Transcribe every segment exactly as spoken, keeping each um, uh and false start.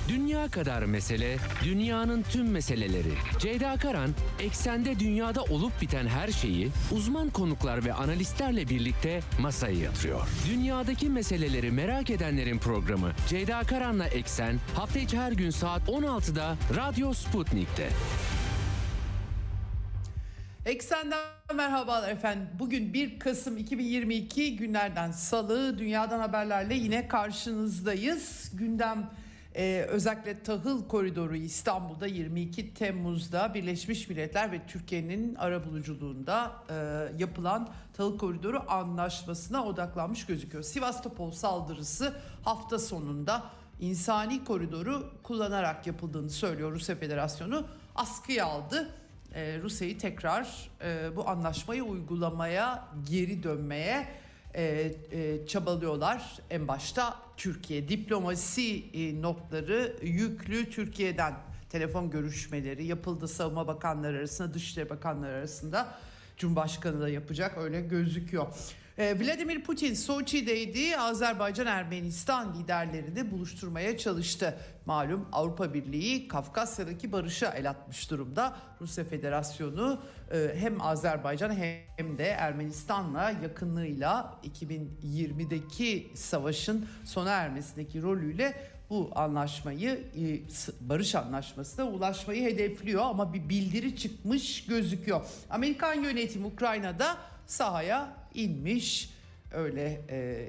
Dünya kadar mesele, dünyanın tüm meseleleri. Ceyda Karan, eksende dünyada olup biten her şeyi uzman konuklar ve analistlerle birlikte masaya yatırıyor. Dünyadaki meseleleri merak edenlerin programı Ceyda Karan'la Eksen, hafta içi her gün saat on altıda Radyo Sputnik'te. Eksen'den merhabalar efendim. Bugün bir Kasım iki bin yirmi iki günlerden Salı, dünyadan haberlerle yine karşınızdayız. Gündem e, özellikle tahıl koridoru İstanbul'da yirmi iki Temmuz'da Birleşmiş Milletler ve Türkiye'nin arabuluculuğunda e, yapılan tahıl koridoru anlaşmasına odaklanmış gözüküyor. Sivastopol saldırısı hafta sonunda insani koridoru kullanarak yapıldığını söylüyor Rusya Federasyonu. Askıya aldı. Ee, Rusya'yı tekrar e, bu anlaşmayı uygulamaya geri dönmeye e, e, çabalıyorlar. En başta Türkiye diplomasi e, notları yüklü Türkiye'den telefon görüşmeleri yapıldı. Savunma bakanları arasında, Dışişleri Bakanları arasında, Cumhurbaşkanı da yapacak öyle gözüküyor. Vladimir Putin Soçi'deydi. Azerbaycan Ermenistan liderlerini buluşturmaya çalıştı. Malum Avrupa Birliği Kafkasya'daki barışa el atmış durumda. Rusya Federasyonu hem Azerbaycan hem de Ermenistan'la yakınlığıyla iki bin yirmideki savaşın sona ermesindeki rolüyle bu anlaşmayı, barış anlaşmasına ulaşmayı hedefliyor ama bir bildiri çıkmış gözüküyor. Amerikan yönetimi Ukrayna'da sahaya inmiş, öyle e,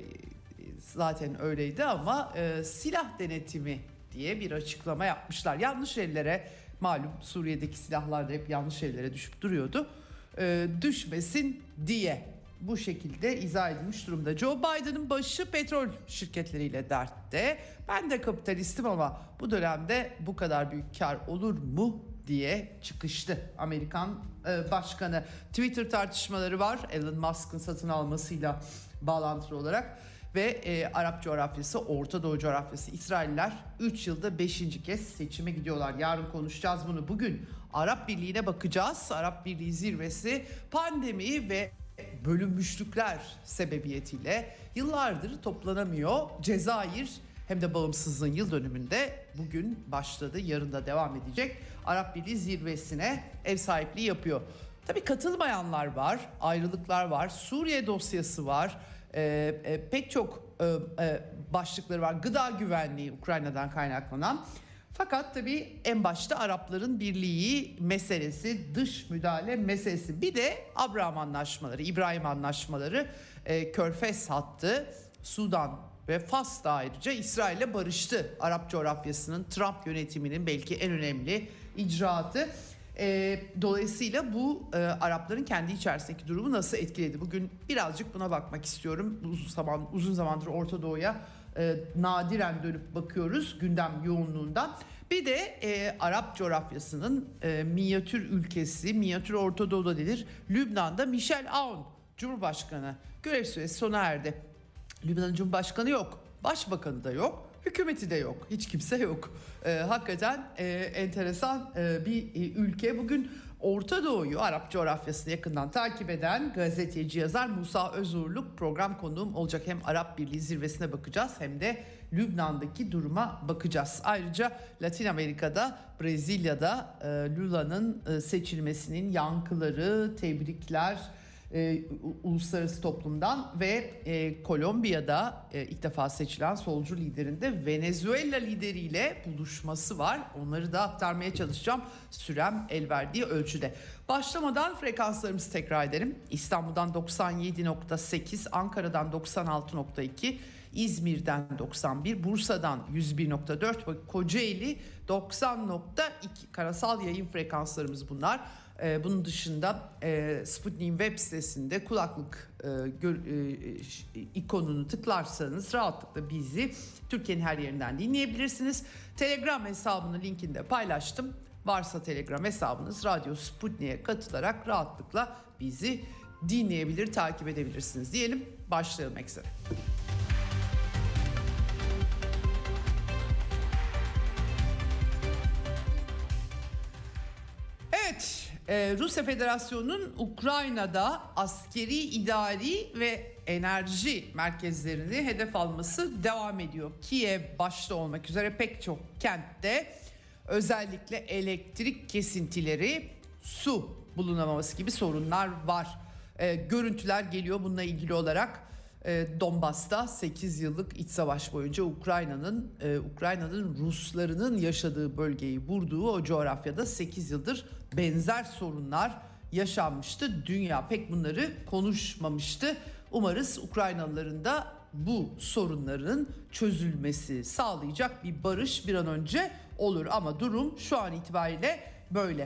zaten öyleydi ama e, silah denetimi diye bir açıklama yapmışlar. Yanlış ellere, malum Suriye'deki silahlar da hep yanlış ellere düşüp duruyordu, e, düşmesin diye bu şekilde izah edilmiş durumda. Joe Biden'ın başı petrol şirketleriyle dertte. Ben de kapitalistim ama bu dönemde bu kadar büyük kar olur mu diye çıkıştı Amerikan e, başkanı. Twitter tartışmaları var Elon Musk'ın satın almasıyla bağlantılı olarak ve e, Arap coğrafyası, Orta Doğu coğrafyası, İsrailler üç yılda beşinci kez seçime gidiyorlar. Yarın konuşacağız bunu. Bugün Arap Birliği'ne bakacağız. Arap Birliği zirvesi pandemi ve bölünmüşlükler sebebiyetiyle yıllardır toplanamıyor. Cezayir hem de bağımsızlığın yıl dönümünde bugün başladı, yarın da devam edecek. Arap Birliği zirvesine ev sahipliği yapıyor. Tabii katılmayanlar var, ayrılıklar var, Suriye dosyası var, e, e, pek çok e, e, başlıkları var. Gıda güvenliği Ukrayna'dan kaynaklanan. Fakat tabii en başta Arapların Birliği meselesi, dış müdahale meselesi. Bir de Abraham anlaşmaları, İbrahim anlaşmaları, e, Körfez hattı, Sudan ve Fas da ayrıca İsrail'le barıştı. Arap coğrafyasının Trump yönetiminin belki en önemli icraatı. E, dolayısıyla bu e, Arapların kendi içerisindeki durumu nasıl etkiledi? Bugün birazcık buna bakmak istiyorum. Uzun zaman uzun zamandır Orta Doğu'ya e, nadiren dönüp bakıyoruz gündem yoğunluğundan. Bir de e, Arap coğrafyasının e, minyatür ülkesi, minyatür Orta Doğu'da denir. Lübnan'da Michel Aoun Cumhurbaşkanı görev süresi sona erdi. Lübnan'ın Cumhurbaşkanı yok, Başbakanı da yok, hükümeti de yok, hiç kimse yok. Ee, hakikaten e, enteresan e, bir e, ülke. Bugün Orta Doğu'yu, Arap coğrafyasını yakından takip eden gazeteci, yazar Musa Özurluk program konuğum olacak. Hem Arap Birliği zirvesine bakacağız hem de Lübnan'daki duruma bakacağız. Ayrıca Latin Amerika'da, Brezilya'da e, Lula'nın e, seçilmesinin yankıları, tebrikler E, uluslararası toplumdan ve e, Kolombiya'da e, ilk defa seçilen solcu liderin de Venezuela lideriyle buluşması var. Onları da aktarmaya çalışacağım sürem el verdiği ölçüde. Başlamadan frekanslarımızı tekrar edelim. İstanbul'dan doksan yedi nokta sekiz, Ankara'dan doksan altı nokta iki, İzmir'den doksan bir, Bursa'dan yüz bir nokta dört ve Kocaeli doksan nokta iki karasal yayın frekanslarımız bunlar. Ee, bunun dışında e, Sputnik'in web sitesinde kulaklık e, gör, e, ikonunu tıklarsanız rahatlıkla bizi Türkiye'nin her yerinden dinleyebilirsiniz. Telegram hesabının linkini de paylaştım. Varsa Telegram hesabınız, Radyo Sputnik'e katılarak rahatlıkla bizi dinleyebilir, takip edebilirsiniz diyelim. Başlayalım Eksen. Evet, Ee, Rusya Federasyonu'nun Ukrayna'da askeri, idari ve enerji merkezlerini hedef alması devam ediyor. Kiev başta olmak üzere pek çok kentte özellikle elektrik kesintileri, su bulunamaması gibi sorunlar var. Ee, görüntüler geliyor bununla ilgili olarak. Ee, Donbas'ta sekiz yıllık iç savaş boyunca Ukrayna'nın e, Ukrayna'nın Ruslarının yaşadığı bölgeyi vurduğu o coğrafyada sekiz yıldır benzer sorunlar yaşanmıştı. Dünya pek bunları konuşmamıştı. Umarız Ukraynalıların da bu sorunların çözülmesi sağlayacak bir barış bir an önce olur. Ama durum şu an itibariyle böyle.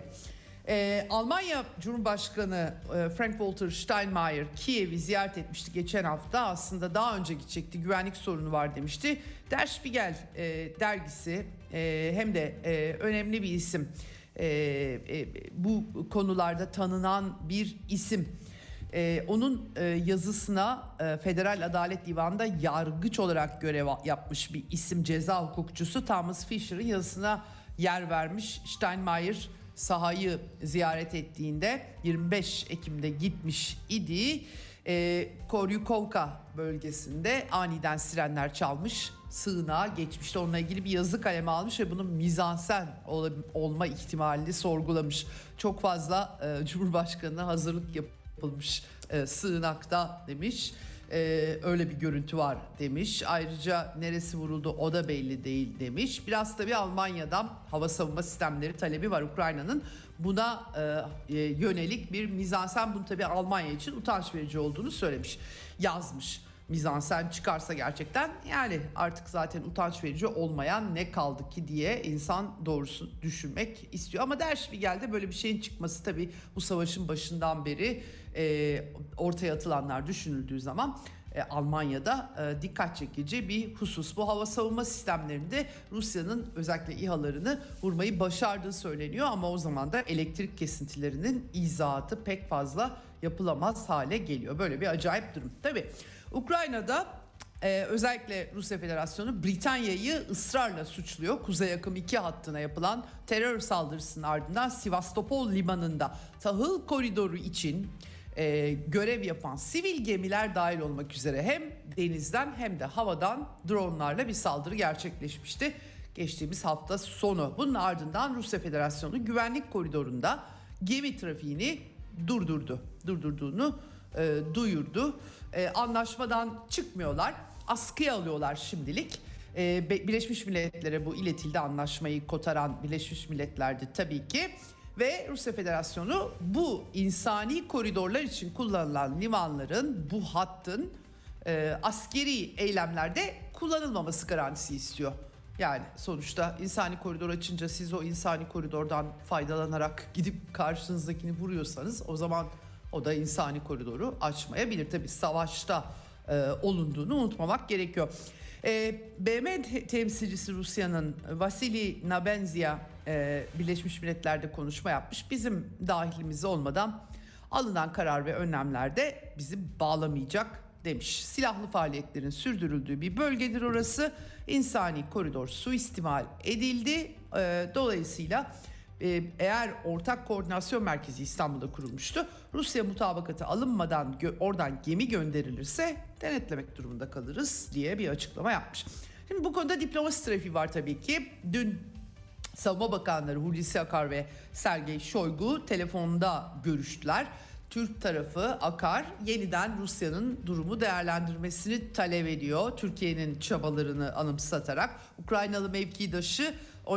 Ee, Almanya Cumhurbaşkanı e, Frank-Walter Steinmeier Kiev'i ziyaret etmişti geçen hafta. Aslında daha önce gidecekti, güvenlik sorunu var demişti. Der Spiegel e, dergisi e, hem de e, önemli bir isim, e, e, bu konularda tanınan bir isim. E, onun e, yazısına e, Federal Adalet Divanı'nda yargıç olarak görev yapmış bir isim, ceza hukukçusu Thomas Fischer'ın yazısına yer vermiş. Steinmeier sahayı ziyaret ettiğinde yirmi beş Ekim'de gitmiş idi. E, Koryukovka bölgesinde aniden sirenler çalmış, sığınağa geçmişti. Onunla ilgili bir yazı kaleme almış ve bunun mizansen ol, olma ihtimalini sorgulamış. Çok fazla e, Cumhurbaşkanı'na hazırlık yapılmış e, sığınakta demiş. Ee, öyle bir görüntü var demiş. Ayrıca neresi vuruldu o da belli değil demiş. Biraz tabii Almanya'dan hava savunma sistemleri talebi var Ukrayna'nın. Buna e, e, yönelik bir mizansen, bunu tabii Almanya için utanç verici olduğunu söylemiş, yazmış. Mizansen çıkarsa gerçekten yani artık zaten utanç verici olmayan ne kaldı ki diye insan doğrusu düşünmek istiyor. Ama Der Spiegel'de böyle bir şeyin çıkması tabii bu savaşın başından beri e, ortaya atılanlar düşünüldüğü zaman e, Almanya'da e, dikkat çekici bir husus. Bu hava savunma sistemlerinde Rusya'nın özellikle İHA'larını vurmayı başardığı söyleniyor ama o zaman da elektrik kesintilerinin izahatı pek fazla yapılamaz hale geliyor. Böyle bir acayip durum. Tabii Ukrayna'da e, özellikle Rusya Federasyonu Britanya'yı ısrarla suçluyor. Kuzey Akım iki hattına yapılan terör saldırısının ardından Sivastopol limanında tahıl koridoru için e, görev yapan sivil gemiler dahil olmak üzere hem denizden hem de havadan dronlarla bir saldırı gerçekleşmişti geçtiğimiz hafta sonu. Bunun ardından Rusya Federasyonu güvenlik koridorunda gemi trafiğini durdurdu. Durdurduğunu e, duyurdu. E, anlaşmadan çıkmıyorlar. Askıya alıyorlar şimdilik. E, Birleşmiş Milletler'e bu iletildi, anlaşmayı kotaran Birleşmiş Milletler'di tabii ki. Ve Rusya Federasyonu bu insani koridorlar için kullanılan limanların, bu hattın e, askeri eylemlerde kullanılmaması garantisi istiyor. Yani sonuçta insani koridor açınca siz o insani koridordan faydalanarak gidip karşınızdakini vuruyorsanız o zaman o da insani koridoru açmayabilir. Tabii savaşta e, olunduğunu unutmamak gerekiyor. E, B M temsilcisi Rusya'nın Vasily Nabenzia e, Birleşmiş Milletler'de konuşma yapmış. Bizim dahilimiz olmadan alınan karar ve önlemlerde bizi bağlamayacak demiş. Silahlı faaliyetlerin sürdürüldüğü bir bölgedir orası. İnsani koridor suistimal edildi. E, dolayısıyla e, eğer ortak koordinasyon merkezi İstanbul'da kurulmuştu, Rusya mutabakatı alınmadan gö- oradan gemi gönderilirse denetlemek durumunda kalırız diye bir açıklama yapmış. Şimdi bu konuda diplomasi trafiği var tabii ki. Dün Savunma Bakanları Hulusi Akar ve Sergey Shoigu telefonda görüştüler. Türk tarafı Akar yeniden Rusya'nın durumu değerlendirmesini talep ediyor. Türkiye'nin çabalarını anımsatarak Ukraynalı mevkidaşı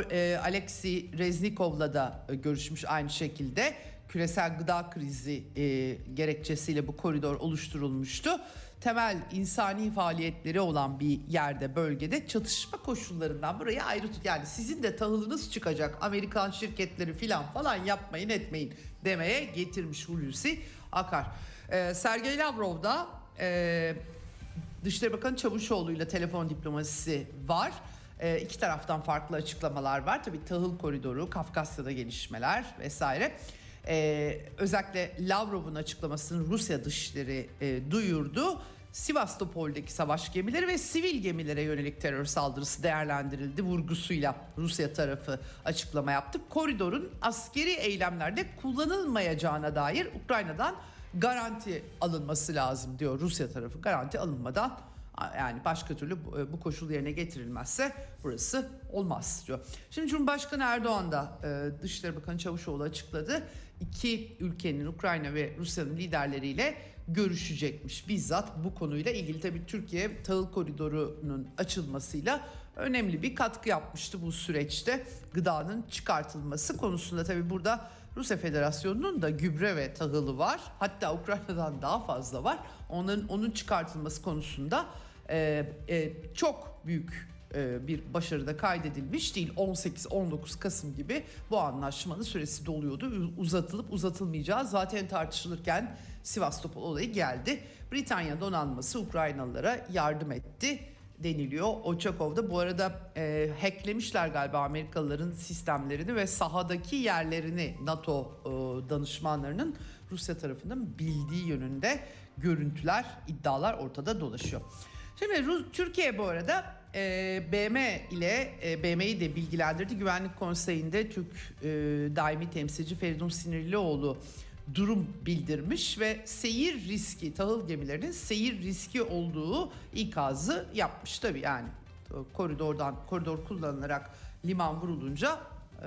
Alexey Reznikov'la da görüşmüş aynı şekilde. Küresel gıda krizi e, gerekçesiyle bu koridor oluşturulmuştu. Temel insani faaliyetleri olan bir yerde, bölgede çatışma koşullarından burayı ayrı tut. Yani sizin de tahılınız çıkacak, Amerikan şirketleri filan falan yapmayın etmeyin demeye getirmiş Hulusi Akar. Ee, Sergey Lavrov da e, Dışişleri Bakanı Çavuşoğlu ile telefon diplomasisi var. E, iki taraftan farklı açıklamalar var. Tabii tahıl koridoru, Kafkasya'da gelişmeler vesaire. Ee, özellikle Lavrov'un açıklamasını Rusya Dışişleri e, duyurdu. Sivastopol'deki savaş gemileri ve sivil gemilere yönelik terör saldırısı değerlendirildi vurgusuyla Rusya tarafı açıklama yaptı. Koridorun askeri eylemlerde kullanılmayacağına dair Ukrayna'dan garanti alınması lazım diyor Rusya tarafı. Garanti alınmadan, yani başka türlü bu koşul yerine getirilmezse burası olmaz diyor. Şimdi Cumhurbaşkanı Erdoğan da Dışişleri Bakanı Çavuşoğlu açıkladı. İki ülkenin, Ukrayna ve Rusya'nın liderleriyle görüşecekmiş. Bizzat bu konuyla ilgili tabii Türkiye tahıl koridorunun açılmasıyla önemli bir katkı yapmıştı bu süreçte. Gıdanın çıkartılması konusunda tabii burada Rusya Federasyonu'nun da gübre ve tahılı var. Hatta Ukrayna'dan daha fazla var. Onun onun çıkartılması konusunda e, e, çok büyük e, bir başarıda kaydedilmiş değil. on sekiz on dokuz Kasım gibi bu anlaşmanın süresi doluyordu. Uzatılıp uzatılmayacağı zaten tartışılırken Sivastopol olayı geldi. Britanya donanması Ukraynalılara yardım etti deniliyor. Oçakov'da bu arada e, hacklemişler galiba Amerikalıların sistemlerini ve sahadaki yerlerini NATO e, danışmanlarının Rusya tarafından bildiği yönünde görüntüler, iddialar ortada dolaşıyor. Şimdi Rus, Türkiye bu arada e, B M ile e, B M'yi de bilgilendirdi. Güvenlik Konseyi'nde Türk e, daimi temsilci Feridun Sinirlioğlu durum bildirmiş ve seyir riski, tahıl gemilerinin seyir riski olduğu ikazı yapmış. Tabii yani koridordan koridor kullanılarak liman vurulunca e,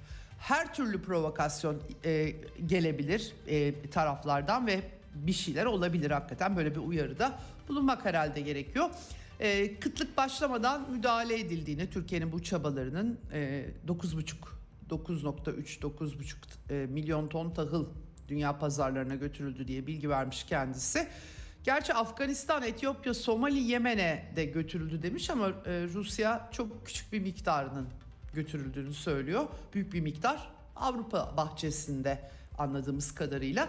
her türlü provokasyon e, gelebilir e, taraflardan ve bir şeyler olabilir hakikaten. Böyle bir uyarıda bulunmak herhalde gerekiyor. E, kıtlık başlamadan müdahale edildiğini, Türkiye'nin bu çabalarının e, dokuz buçuk dokuz nokta üç dokuz buçuk e, milyon ton tahıl dünya pazarlarına götürüldü diye bilgi vermiş kendisi. Gerçi Afganistan, Etiyopya, Somali, Yemen'e de götürüldü demiş ama e, Rusya çok küçük bir miktarının götürüldüğünü söylüyor. Büyük bir miktar Avrupa bahçesinde anladığımız kadarıyla.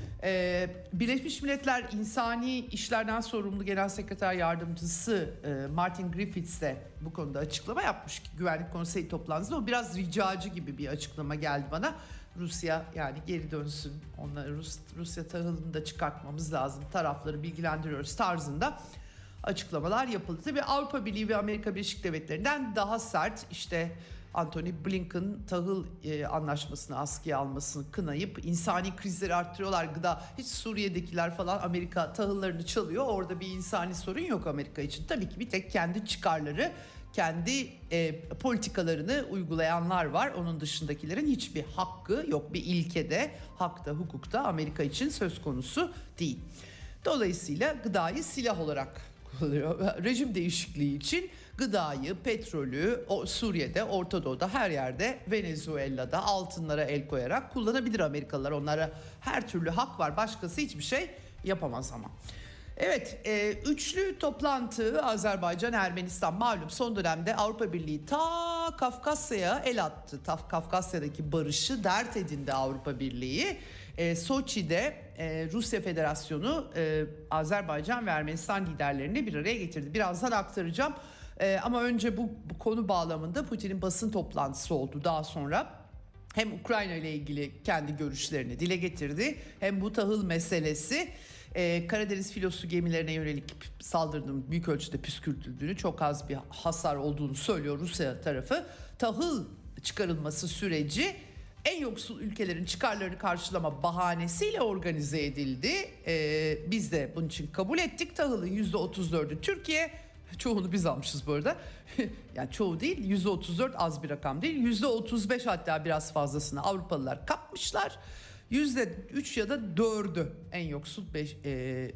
Ee, Birleşmiş Milletler İnsani İşlerden Sorumlu Genel Sekreter Yardımcısı e, Martin Griffiths de bu konuda açıklama yapmış. Güvenlik Konseyi toplantısında o biraz ricacı gibi bir açıklama geldi bana. Rusya yani geri dönsün, onları Rus, Rusya tahılını da çıkartmamız lazım, tarafları bilgilendiriyoruz tarzında açıklamalar yapıldı. Tabii Avrupa Birliği ve Amerika Birleşik Devletleri'nden daha sert, işte Antony Blinken tahıl e, anlaşmasını askıya almasını kınayıp insani krizleri arttırıyorlar. Gıda, hiç Suriye'dekiler falan Amerika tahıllarını çalıyor. Orada bir insani sorun yok Amerika için. Tabii ki bir tek kendi çıkarları, kendi e, politikalarını uygulayanlar var. Onun dışındakilerin hiçbir hakkı yok. Bir ilkede, hakta, hukukta Amerika için söz konusu değil. Dolayısıyla gıdayı silah olarak kullanıyor. Rejim değişikliği için gıdayı, petrolü o Suriye'de, Orta Doğu'da, her yerde, Venezuela'da altınlara el koyarak kullanabilir Amerikalılar. Onlara her türlü hak var. Başkası hiçbir şey yapamaz ama. Evet, e, üçlü toplantı Azerbaycan, Ermenistan malum son dönemde Avrupa Birliği ta Kafkasya'ya el attı. Ta Kafkasya'daki barışı dert edindi Avrupa Birliği. E, Soçi'de e, Rusya Federasyonu e, Azerbaycan ve Ermenistan liderlerini bir araya getirdi. Birazdan aktaracağım. Ee, ama önce bu, bu konu bağlamında Putin'in basın toplantısı oldu. Daha sonra hem Ukrayna ile ilgili kendi görüşlerini dile getirdi, hem bu tahıl meselesi, e, Karadeniz filosu gemilerine yönelik saldırının büyük ölçüde püskürtüldüğünü, çok az bir hasar olduğunu söylüyor Rusya tarafı. Tahıl çıkarılması süreci en yoksul ülkelerin çıkarlarını karşılama bahanesiyle organize edildi. Ee, biz de bunun için kabul ettik. Tahılın yüzde otuz dördü Türkiye. Çoğunu biz almışız bu arada. Yani çoğu değil, yüzde otuz dört az bir rakam değil. yüzde otuz beş hatta biraz fazlasını Avrupalılar kapmışlar. yüzde üç ya da dördü en yoksul beş, e, e,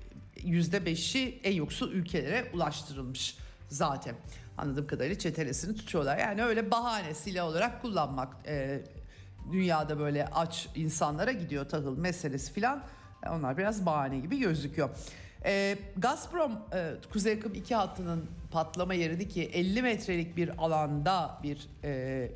yüzde beşi en yoksul ülkelere ulaştırılmış zaten. Anladığım kadarıyla çetelesini tutuyorlar. Yani öyle bahane, silah olarak kullanmak. E, dünyada böyle aç insanlara gidiyor tahıl meselesi filan. Onlar biraz bahane gibi gözüküyor. E, Gazprom e, Kuzey Akım iki hattının patlama yerini, ki elli metrelik bir alanda bir e, e,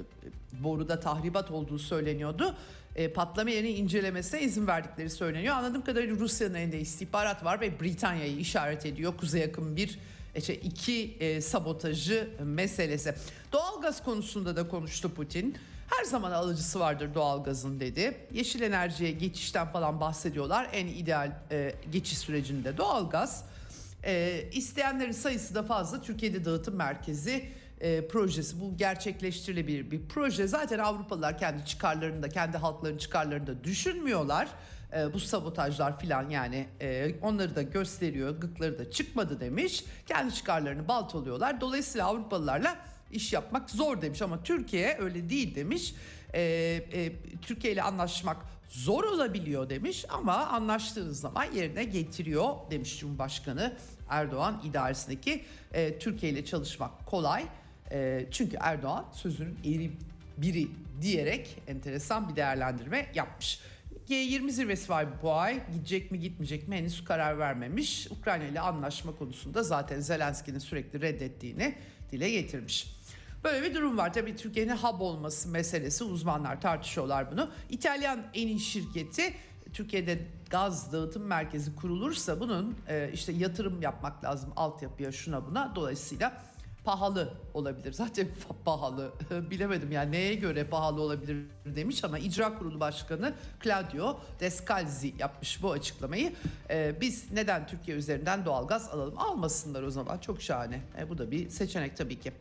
boruda tahribat olduğu söyleniyordu. E, patlama yerini incelemesine izin verdikleri söyleniyor. Anladığım kadarıyla Rusya'nın elinde istihbarat var ve Britanya'yı işaret ediyor. Kuzey Akım bir, işte iki e, sabotajı meselesi. Doğalgaz konusunda da konuştu Putin. Her zaman alıcısı vardır doğalgazın dedi. Yeşil enerjiye geçişten falan bahsediyorlar. En ideal e, geçiş sürecinde doğalgaz. E, isteyenlerin sayısı da fazla. Türkiye'de dağıtım merkezi e, projesi, bu gerçekleştirilebilir bir proje. Zaten Avrupalılar kendi çıkarlarını da, kendi halklarının çıkarlarını da düşünmüyorlar. E, bu sabotajlar filan, yani e, onları da gösteriyor, gıkları da çıkmadı demiş. Kendi çıkarlarını baltalıyorlar. Dolayısıyla Avrupalılarla iş yapmak zor demiş, ama Türkiye öyle değil demiş. E, e, Türkiye ile anlaşmak zor olabiliyor demiş, ama anlaştığınız zaman yerine getiriyor demiş Cumhurbaşkanı Erdoğan idaresindeki. E, Türkiye ile çalışmak kolay. E, çünkü Erdoğan sözünün eri biri diyerek enteresan bir değerlendirme yapmış. G yirmi zirvesi var bu ay. Gidecek mi gitmeyecek mi henüz karar vermemiş. Ukrayna ile anlaşma konusunda zaten Zelenski'nin sürekli reddettiğini dile getirmiş. Böyle bir durum var. Tabii Türkiye'nin hub olması meselesi, uzmanlar tartışıyorlar bunu. İtalyan Eni şirketi, Türkiye'de gaz dağıtım merkezi kurulursa bunun e, işte yatırım yapmak lazım altyapıya, şuna buna. Dolayısıyla pahalı olabilir. Zaten pahalı. Bilemedim yani neye göre pahalı olabilir demiş, ama İcra Kurulu Başkanı Claudio Descalzi yapmış bu açıklamayı. Ee, biz neden Türkiye üzerinden doğalgaz alalım? Almasınlar o zaman. Çok şahane. E, bu da bir seçenek tabii ki.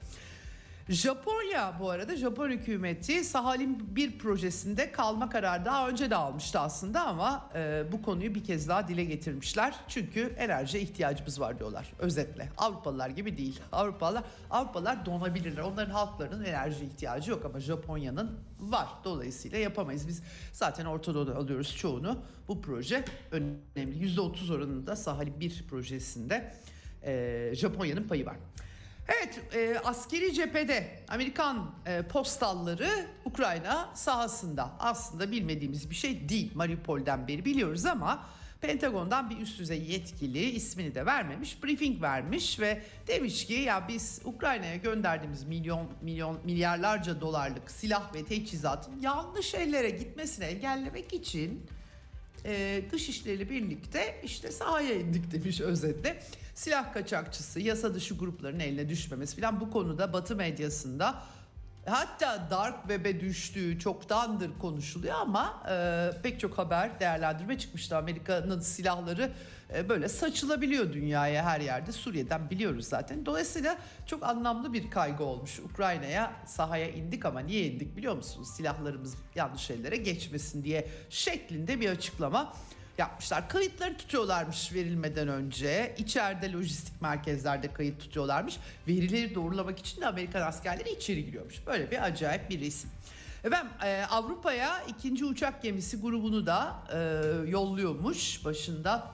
Japonya, bu arada Japon hükümeti Sahalin bir projesinde kalma kararı daha önce de almıştı aslında, ama e, bu konuyu bir kez daha dile getirmişler. Çünkü enerjiye ihtiyacımız var diyorlar özetle. Avrupalılar gibi değil. Avrupalılar Avrupalılar donabilirler. Onların halklarının enerji ihtiyacı yok, ama Japonya'nın var. Dolayısıyla yapamayız. Biz zaten Orta Doğu'da alıyoruz çoğunu. Bu proje önemli. yüzde otuz oranında Sahalin bir projesinde e, Japonya'nın payı var. Evet, e, askeri cephede Amerikan e, postalları Ukrayna sahasında. Aslında bilmediğimiz bir şey değil. Mariupol'den beri biliyoruz, ama Pentagon'dan bir üst düzey yetkili, ismini de vermemiş, briefing vermiş ve demiş ki ya biz Ukrayna'ya gönderdiğimiz milyon milyon milyarlarca dolarlık silah ve teçhizatın yanlış ellere gitmesini engellemek için e, Dışişleri birlikte işte sahaya indik demiş özetle. Silah kaçakçısı, yasa dışı grupların eline düşmemesi falan, bu konuda Batı medyasında hatta dark web'e düştüğü çoktandır konuşuluyor, ama e, pek çok haber, değerlendirme çıkmıştı. Amerika'nın silahları e, böyle saçılabiliyor dünyaya her yerde. Suriye'den biliyoruz zaten. Dolayısıyla çok anlamlı bir kaygı olmuş. Ukrayna'ya sahaya indik, ama niye indik biliyor musunuz? Silahlarımız yanlış ellere geçmesin diye şeklinde bir açıklama yapmışlar. Kayıtları tutuyorlarmış verilmeden önce. İçeride lojistik merkezlerde kayıt tutuyorlarmış. Verileri doğrulamak için de Amerikan askerleri içeri giriyormuş. Böyle bir acayip bir resim. Efendim e, Avrupa'ya ikinci uçak gemisi grubunu da e, yolluyormuş. Başında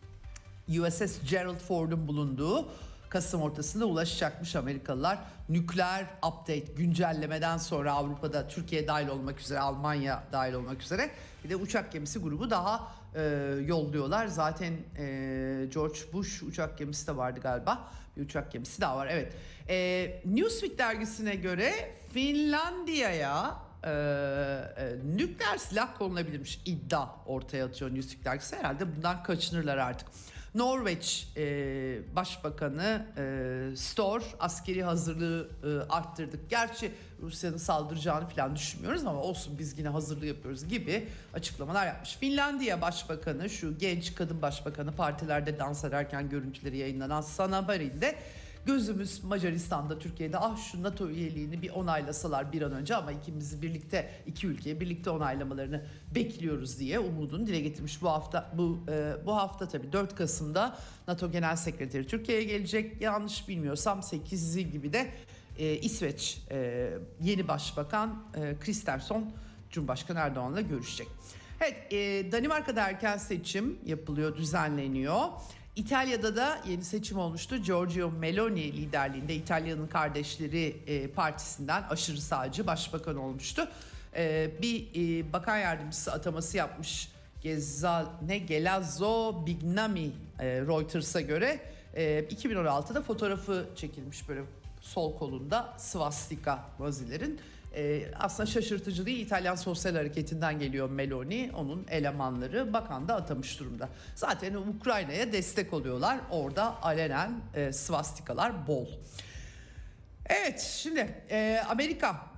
U S S Gerald Ford'un bulunduğu. Kasım ortasında ulaşacakmış Amerikalılar. Nükleer update, güncellemeden sonra Avrupa'da Türkiye dahil olmak üzere, Almanya dahil olmak üzere bir de uçak gemisi grubu daha e, yolluyorlar. Zaten e, George Bush uçak gemisi de vardı galiba. Bir uçak gemisi daha var, evet. E, Newsweek dergisine göre Finlandiya'ya e, e, nükleer silah konulabilirmiş iddia ortaya atıyor Newsweek dergisi. Herhalde bundan kaçınırlar artık. Norveç e, Başbakanı e, Støre askeri hazırlığı e, arttırdık. Gerçi Rusya'nın saldıracağını falan düşünmüyoruz, ama olsun biz yine hazırlığı yapıyoruz gibi açıklamalar yapmış. Finlandiya Başbakanı, şu genç kadın başbakanı, partilerde dans ederken görüntüleri yayınlanan Sanna Marin de gözümüz Macaristan'da, Türkiye'de, ah şu NATO üyeliğini bir onaylasalar bir an önce, ama ikimizi birlikte, iki ülkeyi birlikte onaylamalarını bekliyoruz diye umudunu dile getirmiş. Bu hafta bu e, bu hafta tabii dört Kasım'da NATO Genel Sekreteri Türkiye'ye gelecek. Yanlış bilmiyorsam sekizi gibi de e, İsveç e, yeni Başbakan e, Kristersson Cumhurbaşkanı Erdoğan'la görüşecek. Evet, e, Danimarka'da erken seçim yapılıyor, düzenleniyor. İtalya'da da yeni seçim olmuştu. Giorgio Meloni liderliğinde İtalya'nın Kardeşleri e, Partisi'nden aşırı sağcı başbakan olmuştu. E, bir e, bakan yardımcısı ataması yapmış Gezal, ne Gelazzo Bignami, e, Reuters'a göre. E, iki bin on altıda fotoğrafı çekilmiş böyle sol kolunda svastika vazilerin. Ee, aslında şaşırtıcı değil, İtalyan Sosyal Hareketi'nden geliyor Meloni, onun elemanları, bakan da atamış durumda. Zaten Ukrayna'ya destek oluyorlar, orada alenen e, svastikalar bol. Evet, şimdi e, Amerika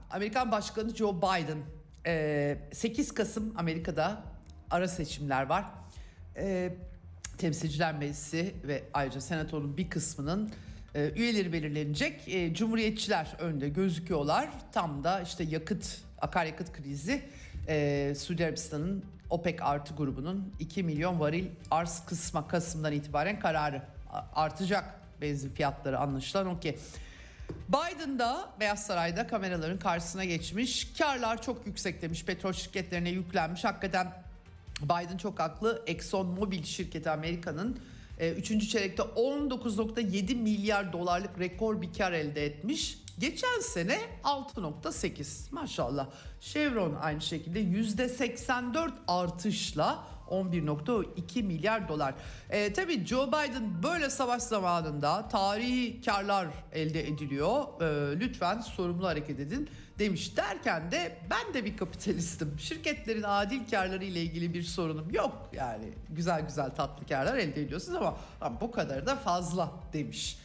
Amerikan Başkanı Joe Biden, e, sekiz Kasım Amerika'da ara seçimler var. E, Temsilciler Meclisi ve ayrıca Senato'nun bir kısmının e, üyeleri belirlenecek. E, Cumhuriyetçiler önde gözüküyorlar. Tam da işte yakıt, akaryakıt krizi, e, Suudi Arabistan'ın OPEC artı grubunun iki milyon varil arz kısma Kasım'dan itibaren kararı artacak benzin fiyatları, anlaşılan o ki. Biden da Beyaz Saray'da kameraların karşısına geçmiş. Karlar çok yüksek demiş. Petrol şirketlerine yüklenmiş. Hakikaten Biden çok haklı. Exxon Mobil şirketi Amerika'nın üçüncü çeyrekte on dokuz virgül yedi milyar dolarlık rekor bir kar elde etmiş. Geçen sene altı virgül sekiz, maşallah. Chevron aynı şekilde yüzde seksen dört artışla on bir virgül iki milyar dolar. E, tabii Joe Biden böyle savaş zamanında tarihi karlar elde ediliyor. E, lütfen sorumlu hareket edin demiş. Derken de ben de bir kapitalistim. Şirketlerin adil karları ile ilgili bir sorunum yok. Yani güzel güzel tatlı karlar elde ediyorsunuz ama, ama bu kadar da fazla demiş.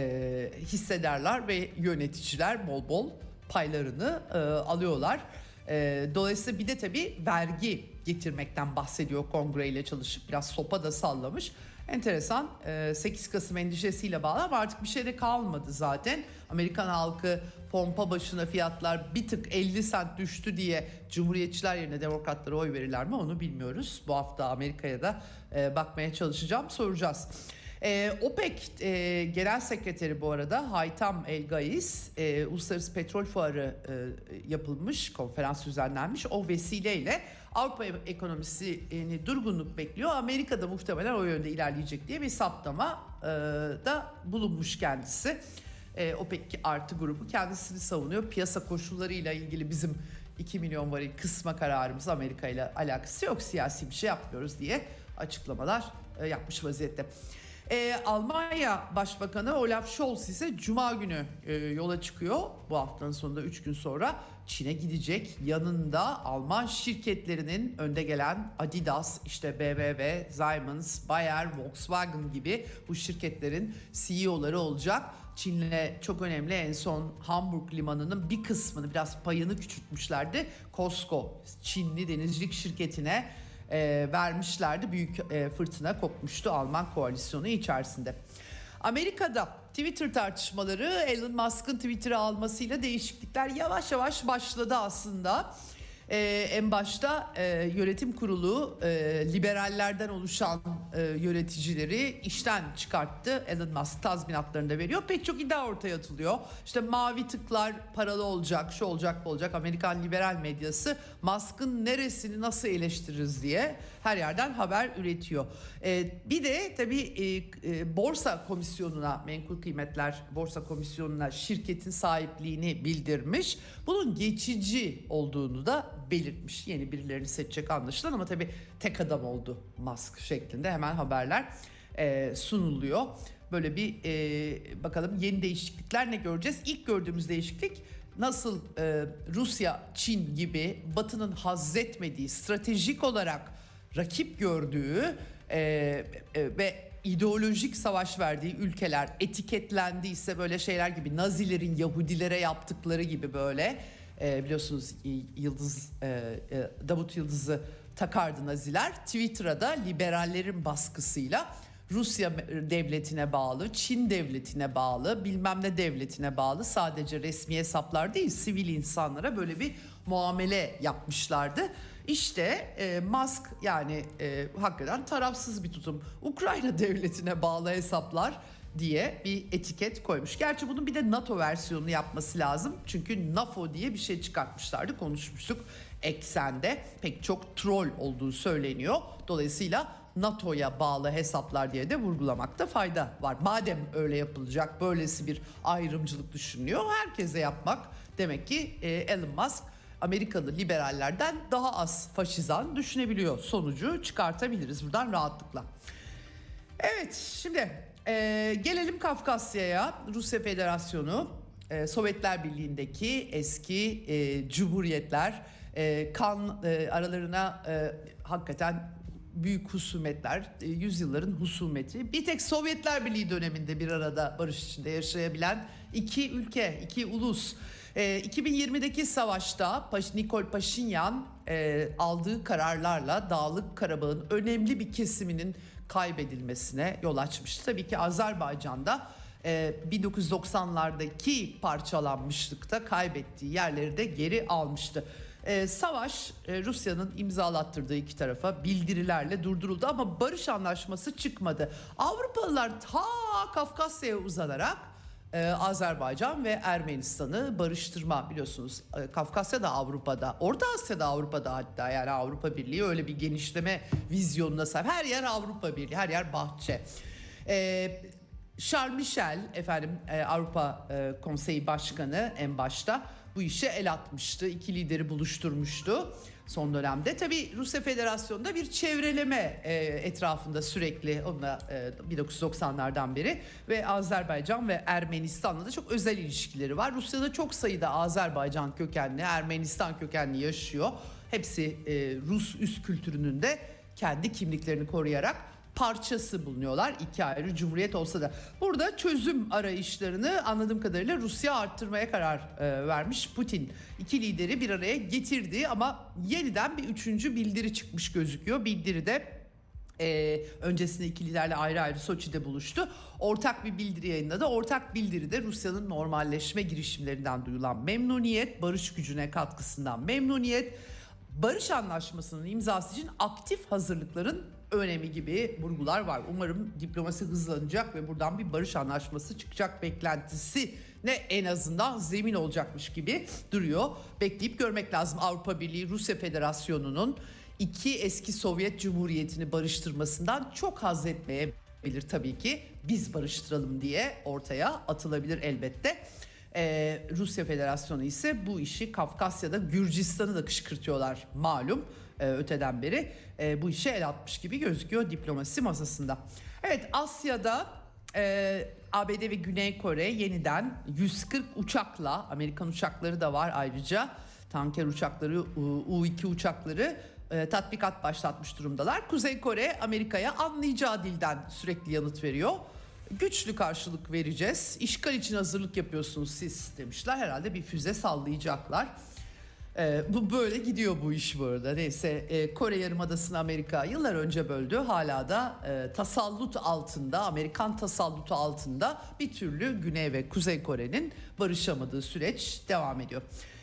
E, hissederler ve yöneticiler bol bol paylarını e, alıyorlar. E, dolayısıyla bir de tabii vergi getirmekten bahsediyor kongreyle çalışıp, biraz sopa da sallamış. Enteresan, e, sekiz Kasım endişesiyle bağlı ama artık bir şey de kalmadı zaten. Amerikan halkı pompa başına fiyatlar bir tık elli sent düştü diye Cumhuriyetçiler yerine Demokratlara oy verirler mi onu bilmiyoruz. Bu hafta Amerika'ya da e, bakmaya çalışacağım, soracağız. E, OPEC e, Genel Sekreteri bu arada Haytham El Gais, e, Uluslararası Petrol Fuarı e, yapılmış, konferans düzenlenmiş. O vesileyle Avrupa ekonomisini durgunluk bekliyor. Amerika'da muhtemelen o yönde ilerleyecek diye bir saptama e, da bulunmuş kendisi. E, OPEC artı grubu kendisini savunuyor. Piyasa koşullarıyla ilgili bizim iki milyon varil kısma kararımız Amerika ile alakası yok, siyasi bir şey yapmıyoruz diye açıklamalar e, yapmış vaziyette. Ee, Almanya Başbakanı Olaf Scholz ise Cuma günü e, yola çıkıyor. Bu haftanın sonunda üç gün sonra Çin'e gidecek. Yanında Alman şirketlerinin önde gelen Adidas, işte B M W, Siemens, Bayer, Volkswagen gibi bu şirketlerin C E O'ları olacak. Çin'le çok önemli, en son Hamburg limanının bir kısmını, biraz payını küçültmüşlerdi. COSCO, Çinli denizcilik şirketine E, vermişlerdi. Büyük e, fırtına kopmuştu Alman koalisyonu içerisinde. Amerika'da Twitter tartışmaları, Elon Musk'ın Twitter'ı almasıyla değişiklikler yavaş yavaş başladı aslında. Ee, en başta e, yönetim kurulu e, liberallerden oluşan e, yöneticileri işten çıkarttı. Elon Musk tazminatlarını da veriyor. Pek çok iddia ortaya atılıyor. İşte mavi tıklar paralı olacak, şu olacak, bu olacak. Amerikan liberal medyası Musk'ın neresini nasıl eleştiririz diye her yerden haber üretiyor. E, bir de tabii e, e, borsa komisyonuna, menkul kıymetler borsa komisyonuna şirketin sahipliğini bildirmiş. Bunun geçici olduğunu da belirtmiş. Yeni birilerini seçecek anlaşılan ama tabii tek adam oldu Musk şeklinde hemen haberler e, sunuluyor. Böyle bir e, bakalım yeni değişiklikler ne göreceğiz? İlk gördüğümüz değişiklik, nasıl e, Rusya, Çin gibi Batı'nın hazzetmediği, stratejik olarak rakip gördüğü e, e, ve ideolojik savaş verdiği ülkeler etiketlendiyse, böyle şeyler gibi, Nazilerin Yahudilere yaptıkları gibi, böyle e, biliyorsunuz yıldız e, e, Davut Yıldız'ı takardı Naziler. Twitter'a da liberallerin baskısıyla Rusya devletine bağlı, Çin devletine bağlı, bilmem ne devletine bağlı, sadece resmi hesaplar değil, sivil insanlara böyle bir muamele yapmışlardı. İşte e, Musk yani e, hakikaten tarafsız bir tutum. Ukrayna devletine bağlı hesaplar diye bir etiket koymuş. Gerçi bunun bir de NATO versiyonunu yapması lazım. Çünkü NAFO diye bir şey çıkartmışlardı, konuşmuştuk. Eksende pek çok troll olduğu söyleniyor. Dolayısıyla NATO'ya bağlı hesaplar diye de vurgulamakta fayda var. Madem öyle yapılacak, böylesi bir ayrımcılık düşünülüyor, herkese yapmak demek ki e, Elon Musk Amerikalı liberallerden daha az faşizan düşünebiliyor. Sonucu çıkartabiliriz buradan rahatlıkla. Evet, şimdi e, gelelim Kafkasya'ya. Rusya Federasyonu, e, Sovyetler Birliği'ndeki eski e, cumhuriyetler, e, kan e, aralarına e, hakikaten büyük husumetler, e, yüzyılların husumeti. Bir tek Sovyetler Birliği döneminde bir arada barış içinde yaşayabilen iki ülke, iki ulus. E, iki bin yirmideki savaşta Paş, Nikol Paşinyan e, aldığı kararlarla Dağlık Karabağ'ın önemli bir kesiminin kaybedilmesine yol açmıştı. Tabii ki Azerbaycan'da e, bin dokuz yüz doksanlardaki parçalanmışlıkta kaybettiği yerleri de geri almıştı. Ee, savaş e, Rusya'nın imzalattırdığı iki tarafa bildirilerle durduruldu ama barış anlaşması çıkmadı. Avrupalılar ta Kafkasya'ya uzanarak e, Azerbaycan ve Ermenistan'ı barıştırma, biliyorsunuz e, Kafkasya da Avrupa'da, Orta Asya'da Avrupa'da, hatta yani Avrupa Birliği öyle bir genişleme vizyonuna sahip. Her yer Avrupa Birliği, her yer bahçe. E, Charles Michel efendim e, Avrupa e, Konseyi Başkanı en başta bu işe el atmıştı. İki lideri buluşturmuştu son dönemde. Tabii Rusya Federasyonu'nda bir çevreleme e, etrafında sürekli onunla e, bin dokuz yüz doksanlardan beri ve Azerbaycan ve Ermenistan'la da çok özel ilişkileri var. Rusya'da çok sayıda Azerbaycan kökenli, Ermenistan kökenli yaşıyor. Hepsi e, Rus üst kültürünün de kendi kimliklerini koruyarak parçası bulunuyorlar. İki ayrı cumhuriyet olsa da. Burada çözüm arayışlarını anladığım kadarıyla Rusya arttırmaya karar e, vermiş. Putin iki lideri bir araya getirdi ama yeniden bir üçüncü bildiri çıkmış gözüküyor. Bildiride e, öncesinde iki liderle ayrı ayrı Soçi'de buluştu. Ortak bir bildiri yayınladı. Ortak bildiride Rusya'nın normalleşme girişimlerinden duyulan memnuniyet, barış gücüne katkısından memnuniyet, barış anlaşmasının imzası için aktif hazırlıkların önemi gibi vurgular var. Umarım diplomasi hızlanacak ve buradan bir barış anlaşması çıkacak beklentisi ne en azından zemin olacakmış gibi duruyor. Bekleyip görmek lazım. Avrupa Birliği, Rusya Federasyonu'nun iki eski Sovyet Cumhuriyeti'ni barıştırmasından çok haz etmeyebilir tabii ki. Biz barıştıralım diye ortaya atılabilir elbette. Ee, Rusya Federasyonu ise bu işi Kafkasya'da Gürcistan'ı da kışkırtıyorlar malum e, öteden beri. E, bu işe el atmış gibi gözüküyor diplomasi masasında. Evet, Asya'da e, A B D ve Güney Kore yeniden yüz kırk uçakla, Amerikan uçakları da var ayrıca, tanker uçakları, U iki uçakları e, tatbikat başlatmış durumdalar. Kuzey Kore Amerika'ya anlayacağı dilden sürekli yanıt veriyor. Güçlü karşılık vereceğiz. İşgal için hazırlık yapıyorsunuz siz demişler. Herhalde bir füze sallayacaklar. Ee, bu böyle gidiyor bu iş bu arada. Neyse e, Kore Yarımadası'nı Amerika yıllar önce böldü. Hala da e, tasallut altında, Amerikan tasallutu altında bir türlü Güney ve Kuzey Kore'nin barışamadığı süreç devam ediyor.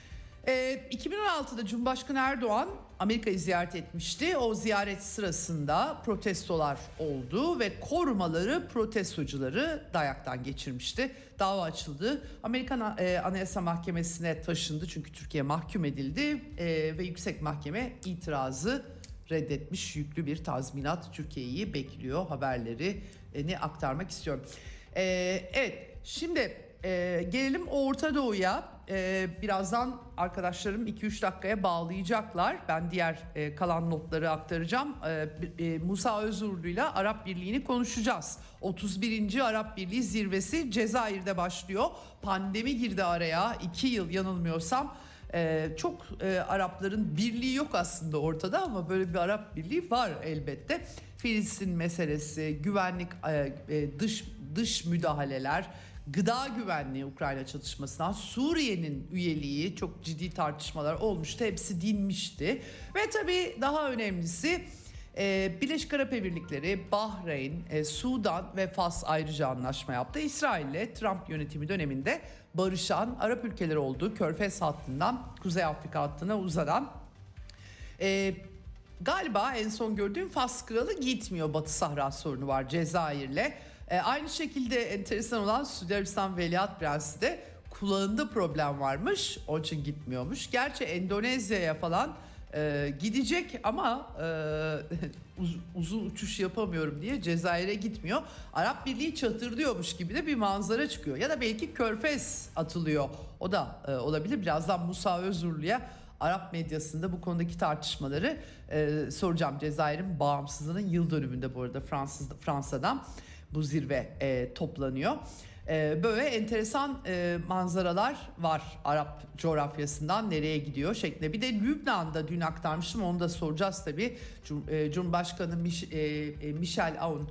E, iki bin on altıda Cumhurbaşkanı Erdoğan Amerika'yı ziyaret etmişti. O ziyaret sırasında protestolar oldu ve korumaları protestocuları dayaktan geçirmişti. Dava açıldı. Amerikan e, Anayasa Mahkemesi'ne taşındı çünkü Türkiye mahkum edildi e, ve Yüksek Mahkeme itirazı reddetmiş. Yüklü bir tazminat Türkiye'yi bekliyor. Haberlerini aktarmak istiyorum. E, evet, şimdi e, gelelim Orta Doğu'ya. Ee, birazdan arkadaşlarım iki üç dakikaya bağlayacaklar. Ben diğer e, kalan notları aktaracağım. Ee, e, Musa Özurlu ile Arap Birliği'ni konuşacağız. otuz birinci Arap Birliği zirvesi Cezayir'de başlıyor. Pandemi girdi araya, iki yıl yanılmıyorsam. Ee, çok e, Arapların birliği yok aslında ortada ama böyle bir Arap Birliği var elbette. Filistin meselesi, güvenlik, e, e, dış dış müdahaleler, gıda güvenliği, Ukrayna çatışmasından Suriye'nin üyeliği, çok ciddi tartışmalar olmuştu. Hepsi dinmişti. Ve tabii daha önemlisi e, Birleşik Arap Emirlikleri, Bahreyn, e, Sudan ve Fas ayrıca anlaşma yaptı. İsrail ile Trump yönetimi döneminde barışan Arap ülkeleri olduğu Körfez hattından Kuzey Afrika hattına uzanan e, galiba en son gördüğüm Fas kralı gitmiyor. Batı Sahra sorunu var Cezayir'le. E, aynı şekilde enteresan olan Suudi Arabistan Veliaht Prensi de kulağında problem varmış. Onun için gitmiyormuş. Gerçi Endonezya'ya falan e, gidecek ama e, uz, uzun uçuş yapamıyorum diye Cezayir'e gitmiyor. Arap Birliği çatırdıyormuş gibi de bir manzara çıkıyor. Ya da belki Körfez atılıyor. O da e, olabilir. Birazdan Musa Özurlu'ya Arap medyasında bu konudaki tartışmaları e, soracağım. Cezayir'in bağımsızlığının yıl dönümünde bu arada Fransız, Fransa'dan bu zirve e, toplanıyor. E, böyle enteresan e, manzaralar var Arap coğrafyasından nereye gidiyor şeklinde. Bir de Lübnan'da dün aktarmıştım, onu da soracağız tabii. Cum, e, Cumhurbaşkanı Mich, e, e, Michel Aoun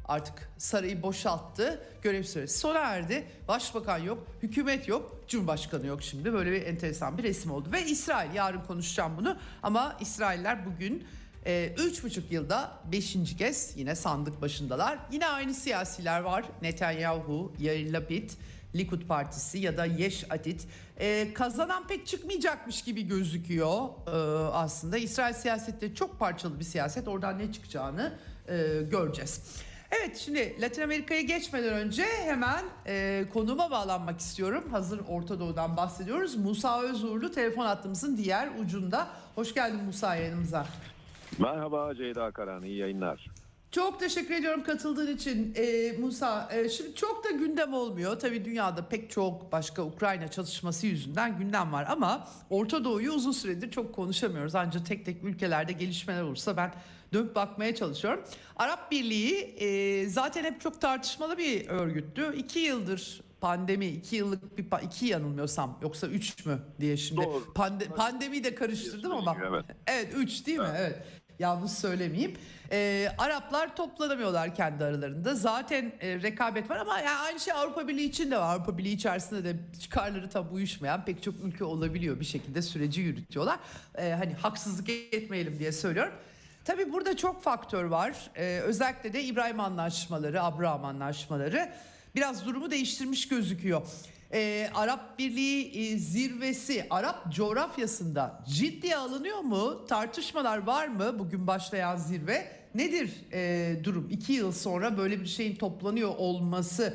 artık sarayı boşalttı. Görev süresi sona erdi. Başbakan yok, hükümet yok, cumhurbaşkanı yok şimdi. Böyle bir enteresan bir resim oldu. Ve İsrail, yarın konuşacağım bunu. Ama İsrailler bugün e, üç buçuk yılda beşinci kez yine sandık başındalar. Yine aynı siyasiler var. Netanyahu, Yair Lapid, Likud Partisi ya da Yesh Atid. Ee, kazanan pek çıkmayacakmış gibi gözüküyor ee, aslında. İsrail siyasette çok parçalı bir siyaset. Oradan ne çıkacağını e, göreceğiz. Evet, şimdi Latin Amerika'ya geçmeden önce hemen e, konuma bağlanmak istiyorum. Hazır Orta Doğu'dan bahsediyoruz. Musa Özuğurlu telefon hattımızın diğer ucunda. Hoş geldin Musa yayınımıza. Merhaba Ceyda Karan, iyi yayınlar. Çok teşekkür ediyorum katıldığın için ee, Musa. E, şimdi çok da gündem olmuyor. Tabii dünyada pek çok başka Ukrayna çatışması yüzünden gündem var. Ama Orta Doğu'yu uzun süredir çok konuşamıyoruz. Ancak tek tek ülkelerde gelişmeler olursa ben dönüp bakmaya çalışıyorum. Arap Birliği e, zaten hep çok tartışmalı bir örgüttü. İki yıldır pandemi, iki yıllık bir iki yanılmıyorsam, yoksa üç mü diye şimdi Pande, pandemiyi de karıştırdım ama evet, evet üç değil mi? Evet. evet. Yanlış söylemeyeyim. Ee, Araplar toplanamıyorlar kendi aralarında. Zaten e, rekabet var ama yani aynı şey Avrupa Birliği için de var. Avrupa Birliği içerisinde de çıkarları tam uyuşmayan pek çok ülke olabiliyor. Bir şekilde süreci yürütüyorlar. Ee, hani haksızlık etmeyelim diye söylüyorum. Tabii burada çok faktör var. Ee, özellikle de İbrahim Anlaşmaları, Abraham Anlaşmaları biraz durumu değiştirmiş gözüküyor. Ee, Arap Birliği e, zirvesi Arap coğrafyasında ciddiye alınıyor mu? Tartışmalar var mı bugün başlayan zirve? Nedir e, durum? İki yıl sonra böyle bir şeyin toplanıyor olması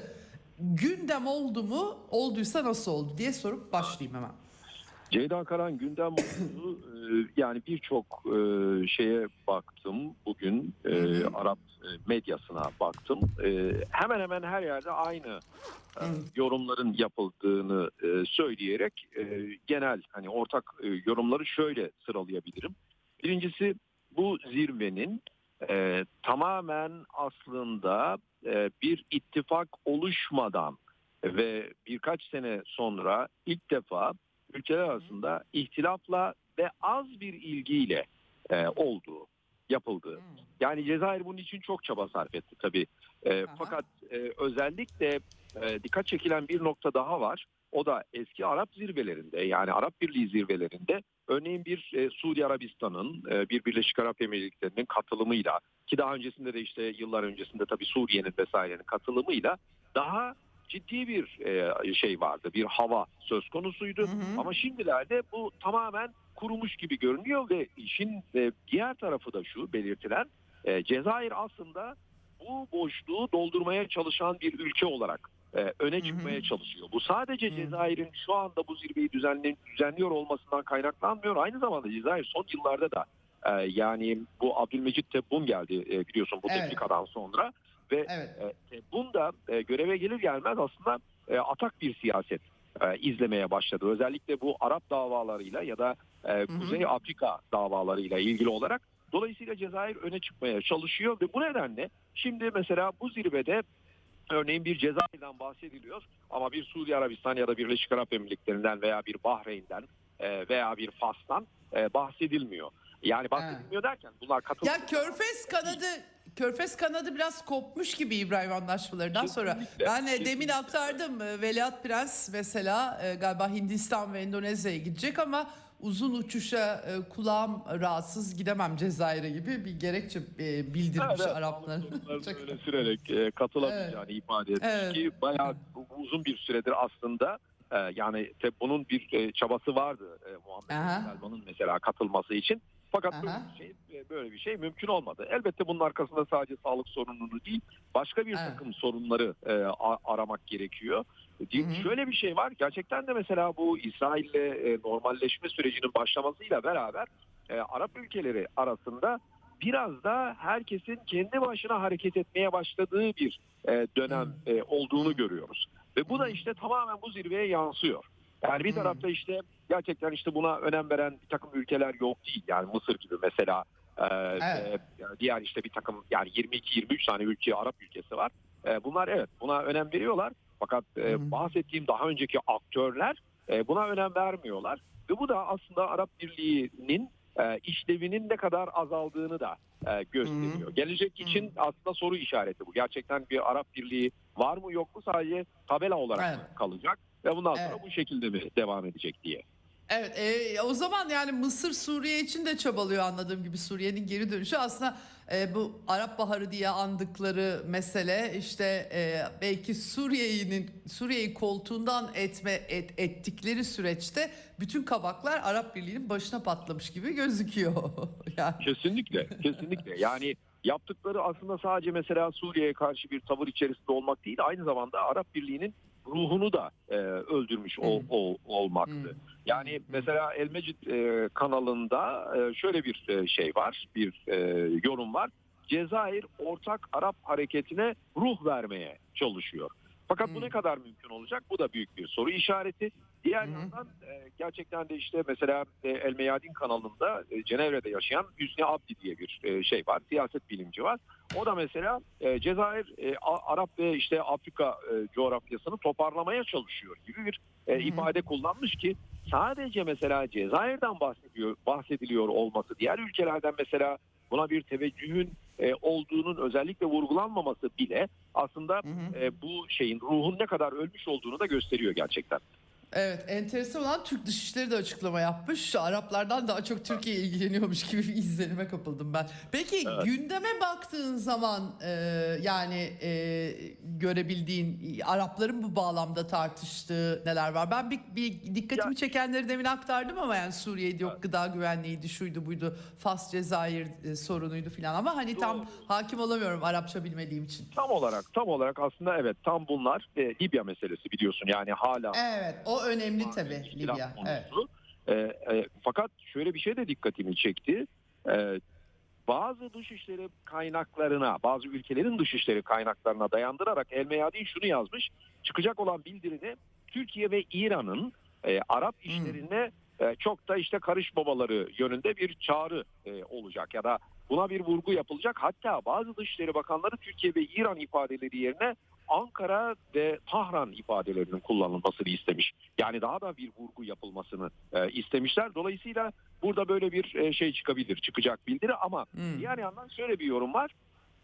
gündem oldu mu? Olduysa nasıl oldu diye sorup başlayayım hemen. Ceyda Karan, gündem oldu. Yani birçok şeye baktım bugün, hı hı. Arap medyasına baktım. Hemen hemen her yerde aynı hı. yorumların yapıldığını söyleyerek genel hani ortak yorumları şöyle sıralayabilirim. Birincisi, bu zirvenin e, tamamen aslında e, bir ittifak oluşmadan ve birkaç sene sonra ilk defa ülkeler arasında ihtilafla ve az bir ilgiyle e, olduğu, yapıldığı. Yani Cezayir bunun için çok çaba sarf etti tabii. E, fakat e, özellikle e, dikkat çekilen bir nokta daha var. O da eski Arap zirvelerinde, yani Arap Birliği zirvelerinde örneğin bir e, Suudi Arabistan'ın, e, bir Birleşik Arap Emirlikleri'nin katılımıyla, ki daha öncesinde de işte yıllar öncesinde tabii Suriye'nin vesairenin katılımıyla daha ciddi bir e, şey vardı, bir hava söz konusuydu. Hı hı. Ama şimdilerde bu tamamen kurumuş gibi görünüyor ve işin e, diğer tarafı da şu belirtilen, e, Cezayir aslında bu boşluğu doldurmaya çalışan bir ülke olarak e, öne çıkmaya hı hı. çalışıyor. Bu sadece hı. Cezayir'in şu anda bu zirveyi düzenli, düzenliyor olmasından kaynaklanmıyor. Aynı zamanda Cezayir son yıllarda da e, yani bu Abdülmecit Tebboune geldi e, biliyorsun bu evet. tefrikadan sonra. Ve evet. e, bunda e, göreve gelir gelmez aslında e, atak bir siyaset e, izlemeye başladı. Özellikle bu Arap davalarıyla ya da e, Kuzey hı hı. Afrika davalarıyla ilgili olarak. Dolayısıyla Cezayir öne çıkmaya çalışıyor ve bu nedenle şimdi mesela bu zirvede örneğin bir Cezayir'den bahsediliyor ama bir Suudi Arabistan ya da Birleşik Arap Emirlikleri'nden veya bir Bahreyn'den e, veya bir Fas'tan e, bahsedilmiyor. Yani bahsedilmiyor ha. derken bunlar katılıyor. Ya Körfez kanadı Körfez kanadı biraz kopmuş gibi İbrahim Anlaşmalarından kesinlikle, sonra. Ben kesinlikle. demin aktardım. Veliaht Prens mesela galiba Hindistan ve Endonezya'ya gidecek ama uzun uçuşa kulağım rahatsız gidemem Cezayir'e gibi bir gerekçe bildirmiş evet, Araplar. Evet, öyle sürerek katılamayacağını evet. ifade etmiş evet. ki bayağı uzun bir süredir aslında yani bunun bir çabası vardı Muhammed Selman'ın mesela katılması için. Fakat böyle bir, şey, böyle bir şey mümkün olmadı. Elbette bunun arkasında sadece sağlık sorununu değil, başka bir takım evet. sorunları e, aramak gerekiyor. Hı hı. Şöyle bir şey var, gerçekten de mesela bu İsrail'le e, normalleşme sürecinin başlamasıyla beraber e, Arap ülkeleri arasında biraz da herkesin kendi başına hareket etmeye başladığı bir e, dönem e, olduğunu görüyoruz. Ve bu da işte tamamen bu zirveye yansıyor. Yani bir tarafta işte gerçekten işte buna önem veren bir takım ülkeler yok değil. Yani Mısır gibi mesela e, evet. e, diğer işte bir takım yani yirmi iki yirmi üç tane ülke Arap ülkesi var. E, bunlar evet buna önem veriyorlar. Fakat e, bahsettiğim daha önceki aktörler e, buna önem vermiyorlar. Ve bu da aslında Arap Birliği'nin e, işlevinin ne kadar azaldığını da e, gösteriyor. Hmm. Gelecek için hmm. aslında soru işareti bu. Gerçekten bir Arap Birliği var mı yok mu, sadece tabela olarak evet. kalacak ve bundan sonra evet. bu şekilde mi devam edecek diye. Evet, e, o zaman yani Mısır Suriye için de çabalıyor anladığım gibi. Suriye'nin geri dönüşü aslında e, bu Arap Baharı diye andıkları mesele, işte e, belki Suriye'nin Suriye'yi koltuğundan etme et, ettikleri süreçte bütün kabaklar Arap Birliği'nin başına patlamış gibi gözüküyor. yani. Kesinlikle, kesinlikle. Yani yaptıkları aslında sadece mesela Suriye'ye karşı bir tavır içerisinde olmak değil, aynı zamanda Arap Birliği'nin ruhunu da e, öldürmüş ol, ol, olmaktı. Hmm. Yani mesela El Mecid e, kanalında e, şöyle bir e, şey var, bir e, yorum var. Cezayir ortak Arap hareketine ruh vermeye çalışıyor. Fakat hmm. bu ne kadar mümkün olacak? Bu da büyük bir soru işareti. Diğer hmm. yandan e, gerçekten de işte mesela e, El Meyadin kanalında e, Cenevre'de yaşayan Hüsnü Abdi diye bir e, şey var, siyaset bilimci var. O da mesela e, Cezayir e, Arap ve işte Afrika e, coğrafyasını toparlamaya çalışıyor gibi bir e, ifade kullanmış ki sadece mesela Cezayir'den bahsediyor, bahsediliyor olması, diğer ülkelerden mesela buna bir teveccühün e, olduğunun özellikle vurgulanmaması bile aslında hı hı. E, bu şeyin, ruhun ne kadar ölmüş olduğunu da gösteriyor gerçekten. Evet, enteresan olan Türk Dışişleri de açıklama yapmış. Araplardan daha çok Türkiye ilgileniyormuş gibi bir izlenime kapıldım ben. Peki evet. gündeme baktığın zaman e, yani e, görebildiğin Arapların bu bağlamda tartıştığı neler var? Ben bir, bir dikkatimi ya, çekenleri demin aktardım ama yani Suriye'de yok, evet. gıda güvenliğiydi, şuydu buydu, Fas Cezayir e, sorunuydu filan ama hani Doğru. tam hakim olamıyorum Arapça bilmediğim için. Tam olarak tam olarak aslında evet tam bunlar e, Libya meselesi biliyorsun yani hala. Evet, o önemli tabii Libya. Evet. E, e, fakat şöyle bir şey de dikkatimi çekti. E, bazı dışişleri kaynaklarına, bazı ülkelerin dışişleri kaynaklarına dayandırarak El Meyadin şunu yazmış. Çıkacak olan bildiride Türkiye ve İran'ın e, Arap işlerine hmm. e, çok da işte karışmamaları yönünde bir çağrı e, olacak ya da buna bir vurgu yapılacak. Hatta bazı dışişleri bakanları Türkiye ve İran ifadeleri yerine Ankara ve Tahran ifadelerinin kullanılmasını istemiş. Yani daha da bir vurgu yapılmasını e, istemişler. Dolayısıyla burada böyle bir e, şey çıkabilir, çıkacak bildiri ama hmm. diğer yandan şöyle bir yorum var.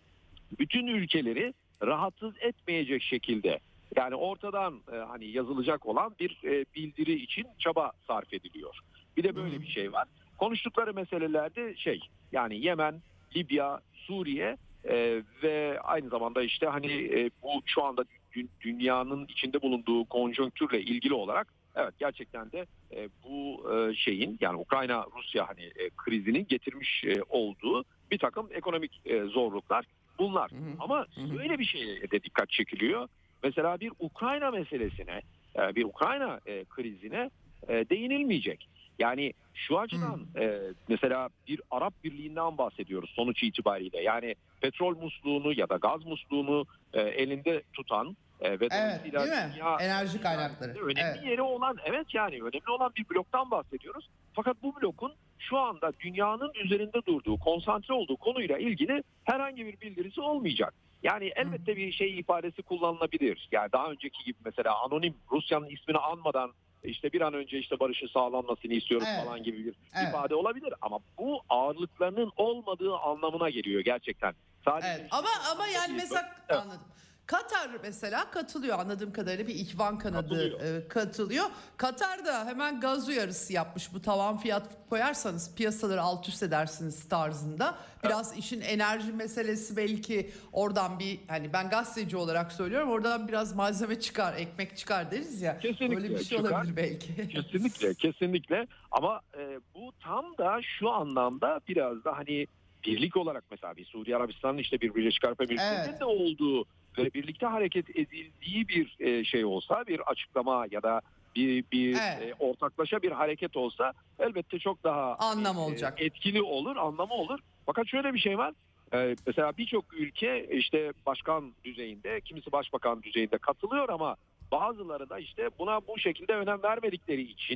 Bütün ülkeleri rahatsız etmeyecek şekilde, yani ortadan e, hani yazılacak olan bir e, bildiri için çaba sarf ediliyor. Bir de böyle hmm. bir şey var. Konuştukları meselelerde şey, yani Yemen, Libya, Suriye Ee, ve aynı zamanda işte hani e, bu şu anda dü- dünyanın içinde bulunduğu konjonktürle ilgili olarak evet gerçekten de e, bu e, şeyin yani Ukrayna Rusya hani e, krizinin getirmiş e, olduğu bir takım ekonomik e, zorluklar bunlar. Hı hı. Ama böyle bir şeye de dikkat çekiliyor. Mesela bir Ukrayna meselesine, e, bir Ukrayna e, krizine e, değinilmeyecek. Yani şu açıdan hmm. e, mesela bir Arap Birliği'nden bahsediyoruz sonuç itibariyle. Yani petrol musluğunu ya da gaz musluğunu e, elinde tutan e, ve evet, değil mi? Dünya, enerji kaynakları. Önemli evet. yeri olan evet yani önemli olan bir bloktan bahsediyoruz. Fakat bu blokun şu anda dünyanın üzerinde durduğu, konsantre olduğu konuyla ilgili herhangi bir bildirisi olmayacak. Yani elbette bir şey ifadesi kullanılabilir. Yani daha önceki gibi mesela anonim Rusya'nın ismini anmadan işte bir an önce işte barışın sağlanmasını istiyoruz evet. falan gibi bir evet. ifade olabilir ama bu ağırlıklarının olmadığı anlamına geliyor gerçekten. Sadece evet. Ama ama yani mesela evet. anladım. Katar mesela katılıyor anladığım kadarıyla bir ihvan kanadı katılıyor. E, katılıyor. Katar da hemen gaz uyarısı yapmış. Bu tavan fiyat koyarsanız piyasaları alt üst edersiniz tarzında. Biraz evet. işin enerji meselesi belki oradan bir hani ben gazeteci olarak söylüyorum. Oradan biraz malzeme çıkar, ekmek çıkar deriz ya. Kesinlikle. Öyle bir şey çıkar. Olabilir belki. Kesinlikle, kesinlikle. Ama e, bu tam da şu anlamda biraz da hani birlik olarak mesela bir Suudi Arabistan'ın işte bir Birleşik Arap Emirlikleri'nin evet. de olduğu ve birlikte hareket edildiği bir e, şey olsa, bir açıklama ya da bir bir evet. e, ortaklaşa bir hareket olsa elbette çok daha anlam e, olacak. etkili olur, anlamı olur. Fakat şöyle bir şey var. E, mesela birçok ülke işte başkan düzeyinde, kimisi başbakan düzeyinde katılıyor ama bazıları da işte buna bu şekilde önem vermedikleri için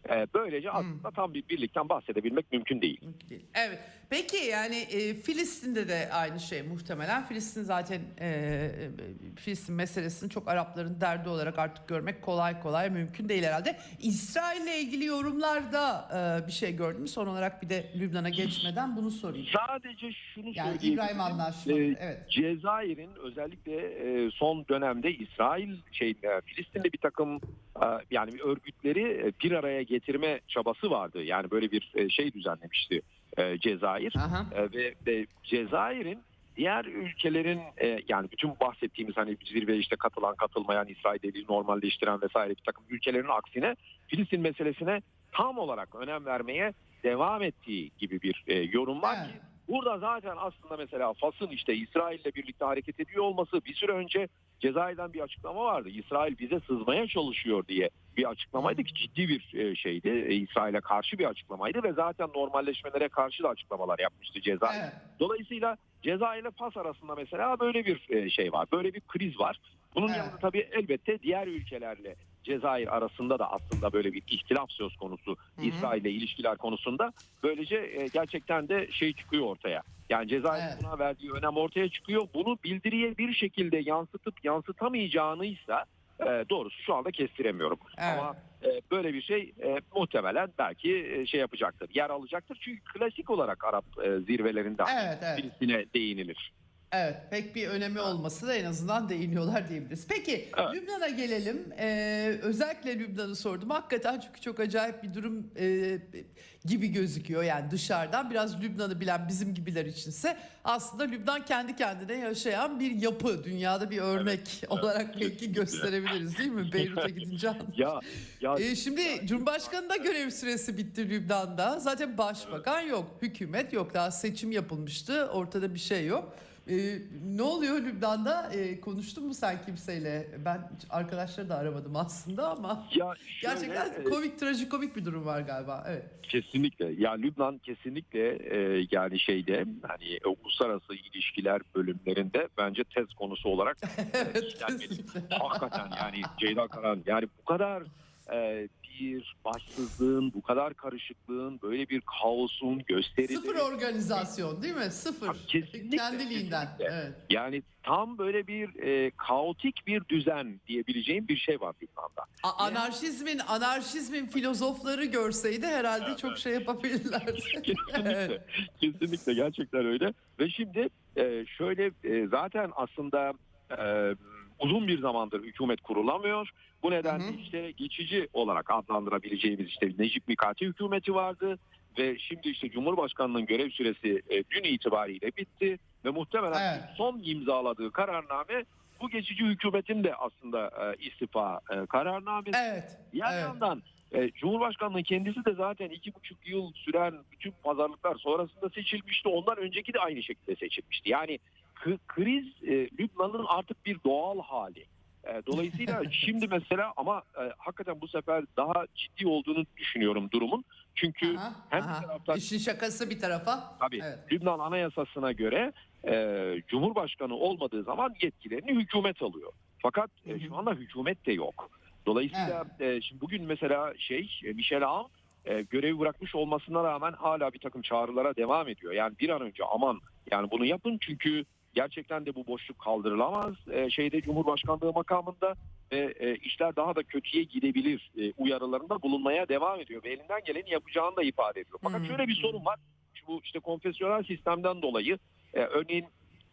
E, böylece aslında Hmm. tam bir birlikten bahsedebilmek mümkün değil. Evet. Peki yani e, Filistin'de de aynı şey muhtemelen. Filistin zaten e, e, Filistin meselesini çok Arapların derdi olarak artık görmek kolay kolay mümkün değil herhalde. İsrail'le ilgili yorumlarda e, bir şey gördün mü? Son olarak bir de Lübnan'a geçmeden bunu sorayım. Sadece şunu Yani söyleyebilirim. İbrahim Anlaşması. Ee, Evet. Cezayir'in özellikle e, son dönemde İsrail şey e, Filistin'de bir takım e, yani örgütleri e, bir araya getirme çabası vardı. Yani böyle bir e, şey düzenlemişti e, Cezayir. Aha. E, ve, ve Cezayir'in diğer ülkelerin e, yani bütün bahsettiğimiz hani zirveye işte katılan katılmayan İsrail'i normalleştiren vesaire bir takım ülkelerin aksine Filistin meselesine tam olarak önem vermeye devam ettiği gibi bir e, yorum var Evet. ki burada zaten aslında mesela Fas'ın işte İsrail'le birlikte hareket ediyor olması bir süre önce Cezayir'den bir açıklama vardı. İsrail bize sızmaya çalışıyor diye bir açıklamaydı ki ciddi bir e, şeydi. E, İsrail'e karşı bir açıklamaydı ve zaten normalleşmelere karşı da açıklamalar yapmıştı Cezayir. Evet. Dolayısıyla Cezayir ile Fas arasında mesela böyle bir e, şey var. Böyle bir kriz var. Bunun Evet. yanında tabii elbette diğer ülkelerle Cezayir arasında da aslında böyle bir ihtilaf söz konusu İsrail ile ilişkiler konusunda. Böylece e, gerçekten de şey çıkıyor ortaya. Yani Cezayir'in Evet. buna verdiği önem ortaya çıkıyor. Bunu bildiriye bir şekilde yansıtıp yansıtamayacağınıysa e, doğrusu şu anda kestiremiyorum. Evet. Ama e, böyle bir şey e, muhtemelen belki e, şey yapacaktır, yer alacaktır. Çünkü klasik olarak Arap e, zirvelerinde Evet, evet. Filistin'e değinilir. Evet, pek bir önemi olması da en azından değiniyorlar diyebiliriz. Peki Evet. Lübnan'a gelelim. Ee, özellikle Lübnan'ı sordum. Hakikaten çünkü çok acayip bir durum e, gibi gözüküyor. Yani dışarıdan biraz Lübnan'ı bilen bizim gibiler içinse aslında Lübnan kendi kendine yaşayan bir yapı. Dünyada bir örnek Evet, olarak evet, belki kesinlikle. gösterebiliriz değil mi? Beyrut'a gidince. Ya, ya Ee, şimdi Cumhurbaşkanı da görev süresi bitti Lübnan'da. Zaten başbakan yok, hükümet yok. Daha seçim yapılmıştı. Ortada bir şey yok. Ee, ne oluyor Lübnan'da? Ee, konuştun mu sen kimseyle? Ben hiç arkadaşları da aramadım aslında ama ya şöyle, gerçekten e, komik, trajikomik bir durum var galiba. Evet. kesinlikle. Ya Lübnan kesinlikle e, yani şeyde hani e, uluslararası ilişkiler bölümlerinde bence tez konusu olarak Evet, işlenmeli. kesinlikle. Hakikaten yani Ceyda Karan yani bu kadar e, bir başsızlığın, bu kadar karışıklığın, böyle bir kaosun gösterileri. Sıfır organizasyon değil mi? Sıfır. Tabii, kesinlikle, Kendiliğinden. kesinlikle. Evet. Yani tam böyle bir e, kaotik bir düzen diyebileceğim bir şey var Lübnan'da. A- anarşizmin anarşizmin filozofları görseydi herhalde Evet, çok evet. şey yapabilirlerdi. Kesinlikle, kesinlikle gerçekten öyle. Ve şimdi e, şöyle e, zaten aslında e, uzun bir zamandır hükümet kurulamıyor. Bu nedenle Hı hı. işte geçici olarak adlandırabileceğimiz işte Necip Mikati hükümeti vardı. Ve şimdi işte Cumhurbaşkanlığının görev süresi e, dün itibariyle bitti. Ve muhtemelen Evet. son imzaladığı kararname bu geçici hükümetin de aslında e, istifa e, kararnamesi. Evet. Diğer evet. yandan e, Cumhurbaşkanlığı kendisi de zaten iki buçuk yıl süren bütün pazarlıklar sonrasında seçilmişti. Ondan önceki de aynı şekilde seçilmişti. Yani k- kriz e, Lübnan'ın artık bir doğal hali. E, dolayısıyla şimdi mesela ama e, hakikaten bu sefer daha ciddi olduğunu düşünüyorum durumun. Çünkü Aha, hem aha. bir taraftan İşin şakası bir tarafa. tabii Evet. Lübnan Anayasası'na göre e, Cumhurbaşkanı olmadığı zaman yetkilerini hükümet alıyor. Fakat e, Hı hı. şu anda hükümet de yok. Dolayısıyla e, şimdi bugün mesela şey e, Michel Aoun e, görevi bırakmış olmasına rağmen hala bir takım çağrılara devam ediyor. Yani bir an önce aman yani bunu yapın çünkü gerçekten de bu boşluk kaldırılamaz e, şeyde Cumhurbaşkanlığı makamında ve e, işler daha da kötüye gidebilir e, uyarılarında bulunmaya devam ediyor ve elinden geleni yapacağını da ifade ediyor. Fakat Hı hı. şöyle bir sorun var. Şu bu işte konfesyonel sistemden dolayı e, örneğin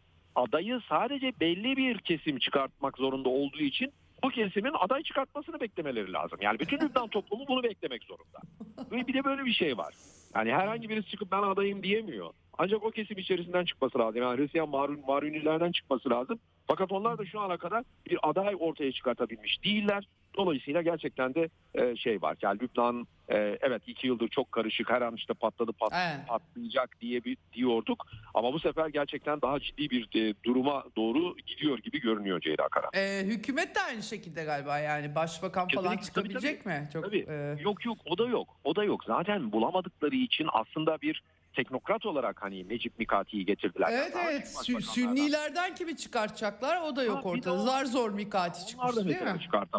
adayı sadece belli bir kesim çıkartmak zorunda olduğu için bu kesimin aday çıkartmasını beklemeleri lazım. Yani bütün Lübnan toplumu bunu beklemek zorunda. Ve bir de böyle bir şey var. Yani herhangi birisi çıkıp ben adayım diyemiyor. Ancak o kesim içerisinden çıkması lazım. Yani Hristiyan Marun, Marunilerden çıkması lazım. Fakat onlar da şu ana kadar bir aday ortaya çıkartabilmiş değiller. Dolayısıyla gerçekten de e, şey var. Yani Lübnan e, evet iki yıldır çok karışık. Her an işte patladı pat, Evet. patlayacak diye bir diyorduk. Ama bu sefer gerçekten daha ciddi bir e, duruma doğru gidiyor gibi görünüyor Ceyda Karan. Ee, hükümet de aynı şekilde galiba yani başbakan falan Kesinlikle, çıkabilecek tabii, mi? Çok, Tabii. e, Yok yok o da yok. O da yok. Zaten bulamadıkları için aslında bir teknokrat olarak hani Necip Mikati'yi getirdiler. Evet Yani evet. Sü- başbakanlardan. Sünnilerden kimi çıkartacaklar o da yok Ha, bir de ortada. o- Zar zor Mikati Onlar çıkmış da değil mesela mi? çıkartamıyorlar.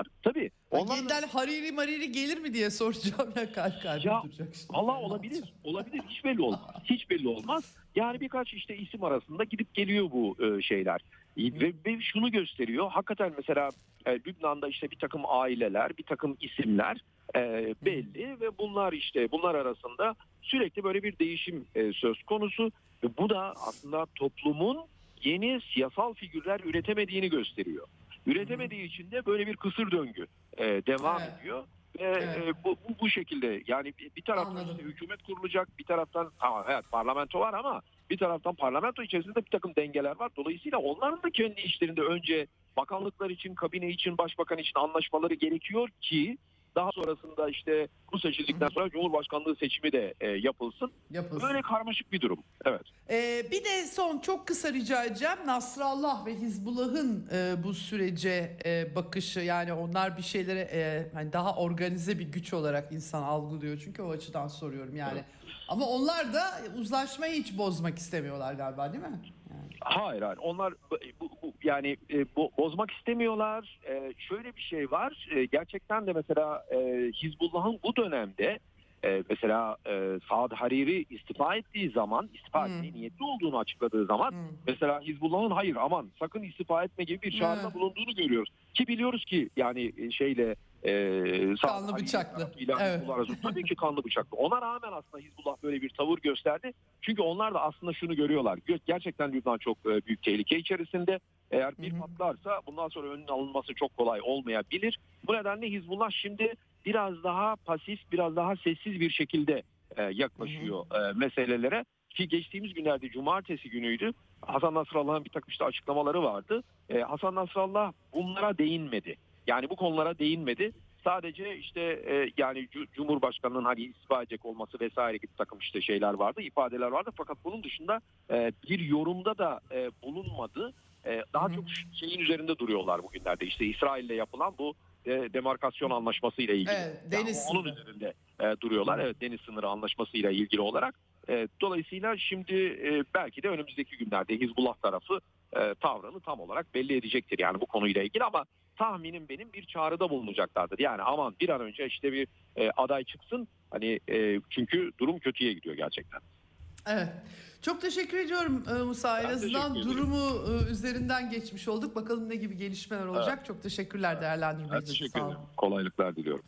Tabii. Onlar Yeniden Hariri Mariri gelir mi diye soracağım ya, kalp kalbim Ya duracak şimdi. Allah olabilir. Olabilir. Hiç belli olmaz. Hiç belli olmaz. Yani birkaç işte isim arasında gidip geliyor bu e, şeyler. Ve, ve şunu gösteriyor. Hakikaten mesela e, Lübnan'da işte bir takım aileler, bir takım isimler e, belli ve bunlar işte bunlar arasında sürekli böyle bir değişim e, söz konusu. Ve bu da aslında toplumun yeni siyasal figürler üretemediğini gösteriyor. Üretemediği için de böyle bir kısır döngü e, devam Evet. ediyor. Ve Evet. e, bu, bu bu şekilde yani bir, bir taraftan Anladım. işte hükümet kurulacak, bir taraftan tamam evet parlamento var ama bir taraftan parlamento içerisinde bir takım dengeler var. Dolayısıyla onların da kendi işlerinde önce bakanlıklar için, kabine için, başbakan için anlaşmaları gerekiyor ki daha sonrasında işte bu seçildikten sonra Cumhurbaşkanlığı seçimi de e, yapılsın. Yapılsın. Böyle karmaşık bir durum. Evet. Ee, bir de son çok kısa rica edeceğim. Nasrallah ve Hizbullah'ın e, bu sürece e, bakışı, yani onlar bir şeylere e, hani daha organize bir güç olarak insan algılıyor. Çünkü o açıdan soruyorum yani. Ama onlar da uzlaşmayı hiç bozmak istemiyorlar galiba, değil mi? Yani. Hayır hayır onlar bu, bu, yani e, bu, bozmak istemiyorlar. E, şöyle bir şey var. E, gerçekten de mesela e, Hizbullah'ın bu dönemde e, mesela e, Saad Hariri istifa ettiği zaman, istifa Hmm. etmeye niyetli olduğunu açıkladığı zaman Hmm. mesela Hizbullah'ın hayır aman sakın istifa etme gibi bir çağrıda Hmm. bulunduğunu görüyoruz. Ki biliyoruz ki yani e, şeyle e, Saad Kanlı Hariri bıçaklı. tarafıyla Evet. Hizbullah arasında tabii ki kanlı bıçaklı. Ona rağmen aslında Hizbullah böyle bir tavır gösterdi. Çünkü onlar da aslında şunu görüyorlar. Gö- Gerçekten Lübnan çok e, büyük tehlike içerisinde. Eğer bir Hı hı. patlarsa bundan sonra önünün alınması çok kolay olmayabilir. Bu nedenle Hizbullah şimdi biraz daha pasif, biraz daha sessiz bir şekilde e, yaklaşıyor e, meselelere. Ki geçtiğimiz günlerde cumartesi günüydü. Hasan Nasrallah'ın bir takım işte açıklamaları vardı. E, Hasan Nasrallah bunlara değinmedi. Yani bu konulara değinmedi. Sadece işte e, yani C- Cumhurbaşkanı'nın hani istifa edecek olması vesaire gibi takım işte şeyler vardı, ifadeler vardı. Fakat bunun dışında e, bir yorumda da e, bulunmadı. E, daha Hı hı. çok şeyin üzerinde duruyorlar bugünlerde. İşte İsrail'le yapılan bu e, demarkasyon anlaşması ile ilgili. Evet, Yani deniz onun sınırı. üzerinde e, duruyorlar. Evet, deniz sınırı anlaşması ile ilgili olarak. E, dolayısıyla şimdi e, belki de önümüzdeki günlerde Hizbullah tarafı e, tavrını tam olarak belli edecektir. Yani bu konuyla ilgili ama tahminim benim bir çağrıda bulunacaklardır. Yani aman bir an önce işte bir e, aday çıksın. Hani e, çünkü durum kötüye gidiyor gerçekten. Evet. Çok teşekkür ediyorum e, Musa. En Ben azından teşekkür ederim. durumu e, üzerinden geçmiş olduk. Bakalım ne gibi gelişmeler olacak. Çok teşekkürler değerlendirme Ben için. teşekkür Sağ olun. ederim. Kolaylıklar diliyorum.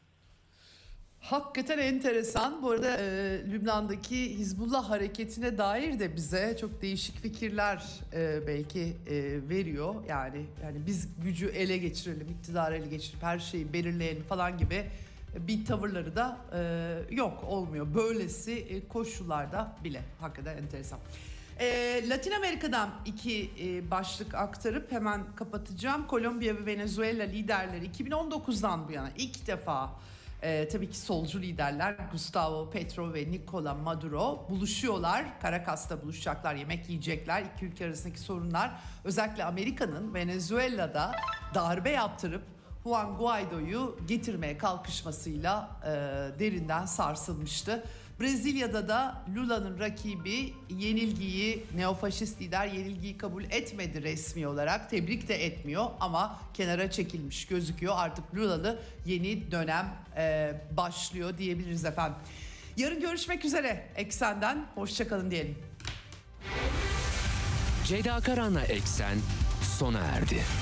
Hakikaten enteresan. Bu arada e, Lübnan'daki Hizbullah hareketine dair de bize çok değişik fikirler e, belki e, veriyor. Yani yani biz gücü ele geçirelim, iktidarı ele geçirip her şeyi belirleyelim falan gibi bir tavırları da e, yok, olmuyor. Böylesi e, koşullarda bile hakikaten enteresan. E, Latin Amerika'dan iki e, başlık aktarıp hemen kapatacağım. Kolombiya ve Venezuela liderleri iki bin on dokuzdan bu yana ilk defa Ee, tabii ki solcu liderler Gustavo Petro ve Nicolas Maduro buluşuyorlar. Caracas'ta buluşacaklar, yemek yiyecekler. İki ülke arasındaki sorunlar özellikle Amerika'nın Venezuela'da darbe yaptırıp Juan Guaido'yu getirmeye kalkışmasıyla e, derinden sarsılmıştı. Brezilya'da da Lula'nın rakibi yenilgiyi, neofaşist lider yenilgiyi kabul etmedi resmi olarak. Tebrik de etmiyor ama kenara çekilmiş gözüküyor. Artık Lula'lı yeni dönem e, başlıyor diyebiliriz efendim. Yarın görüşmek üzere Eksen'den. Hoşçakalın diyelim. Ceyda Karan'la Eksen sona erdi.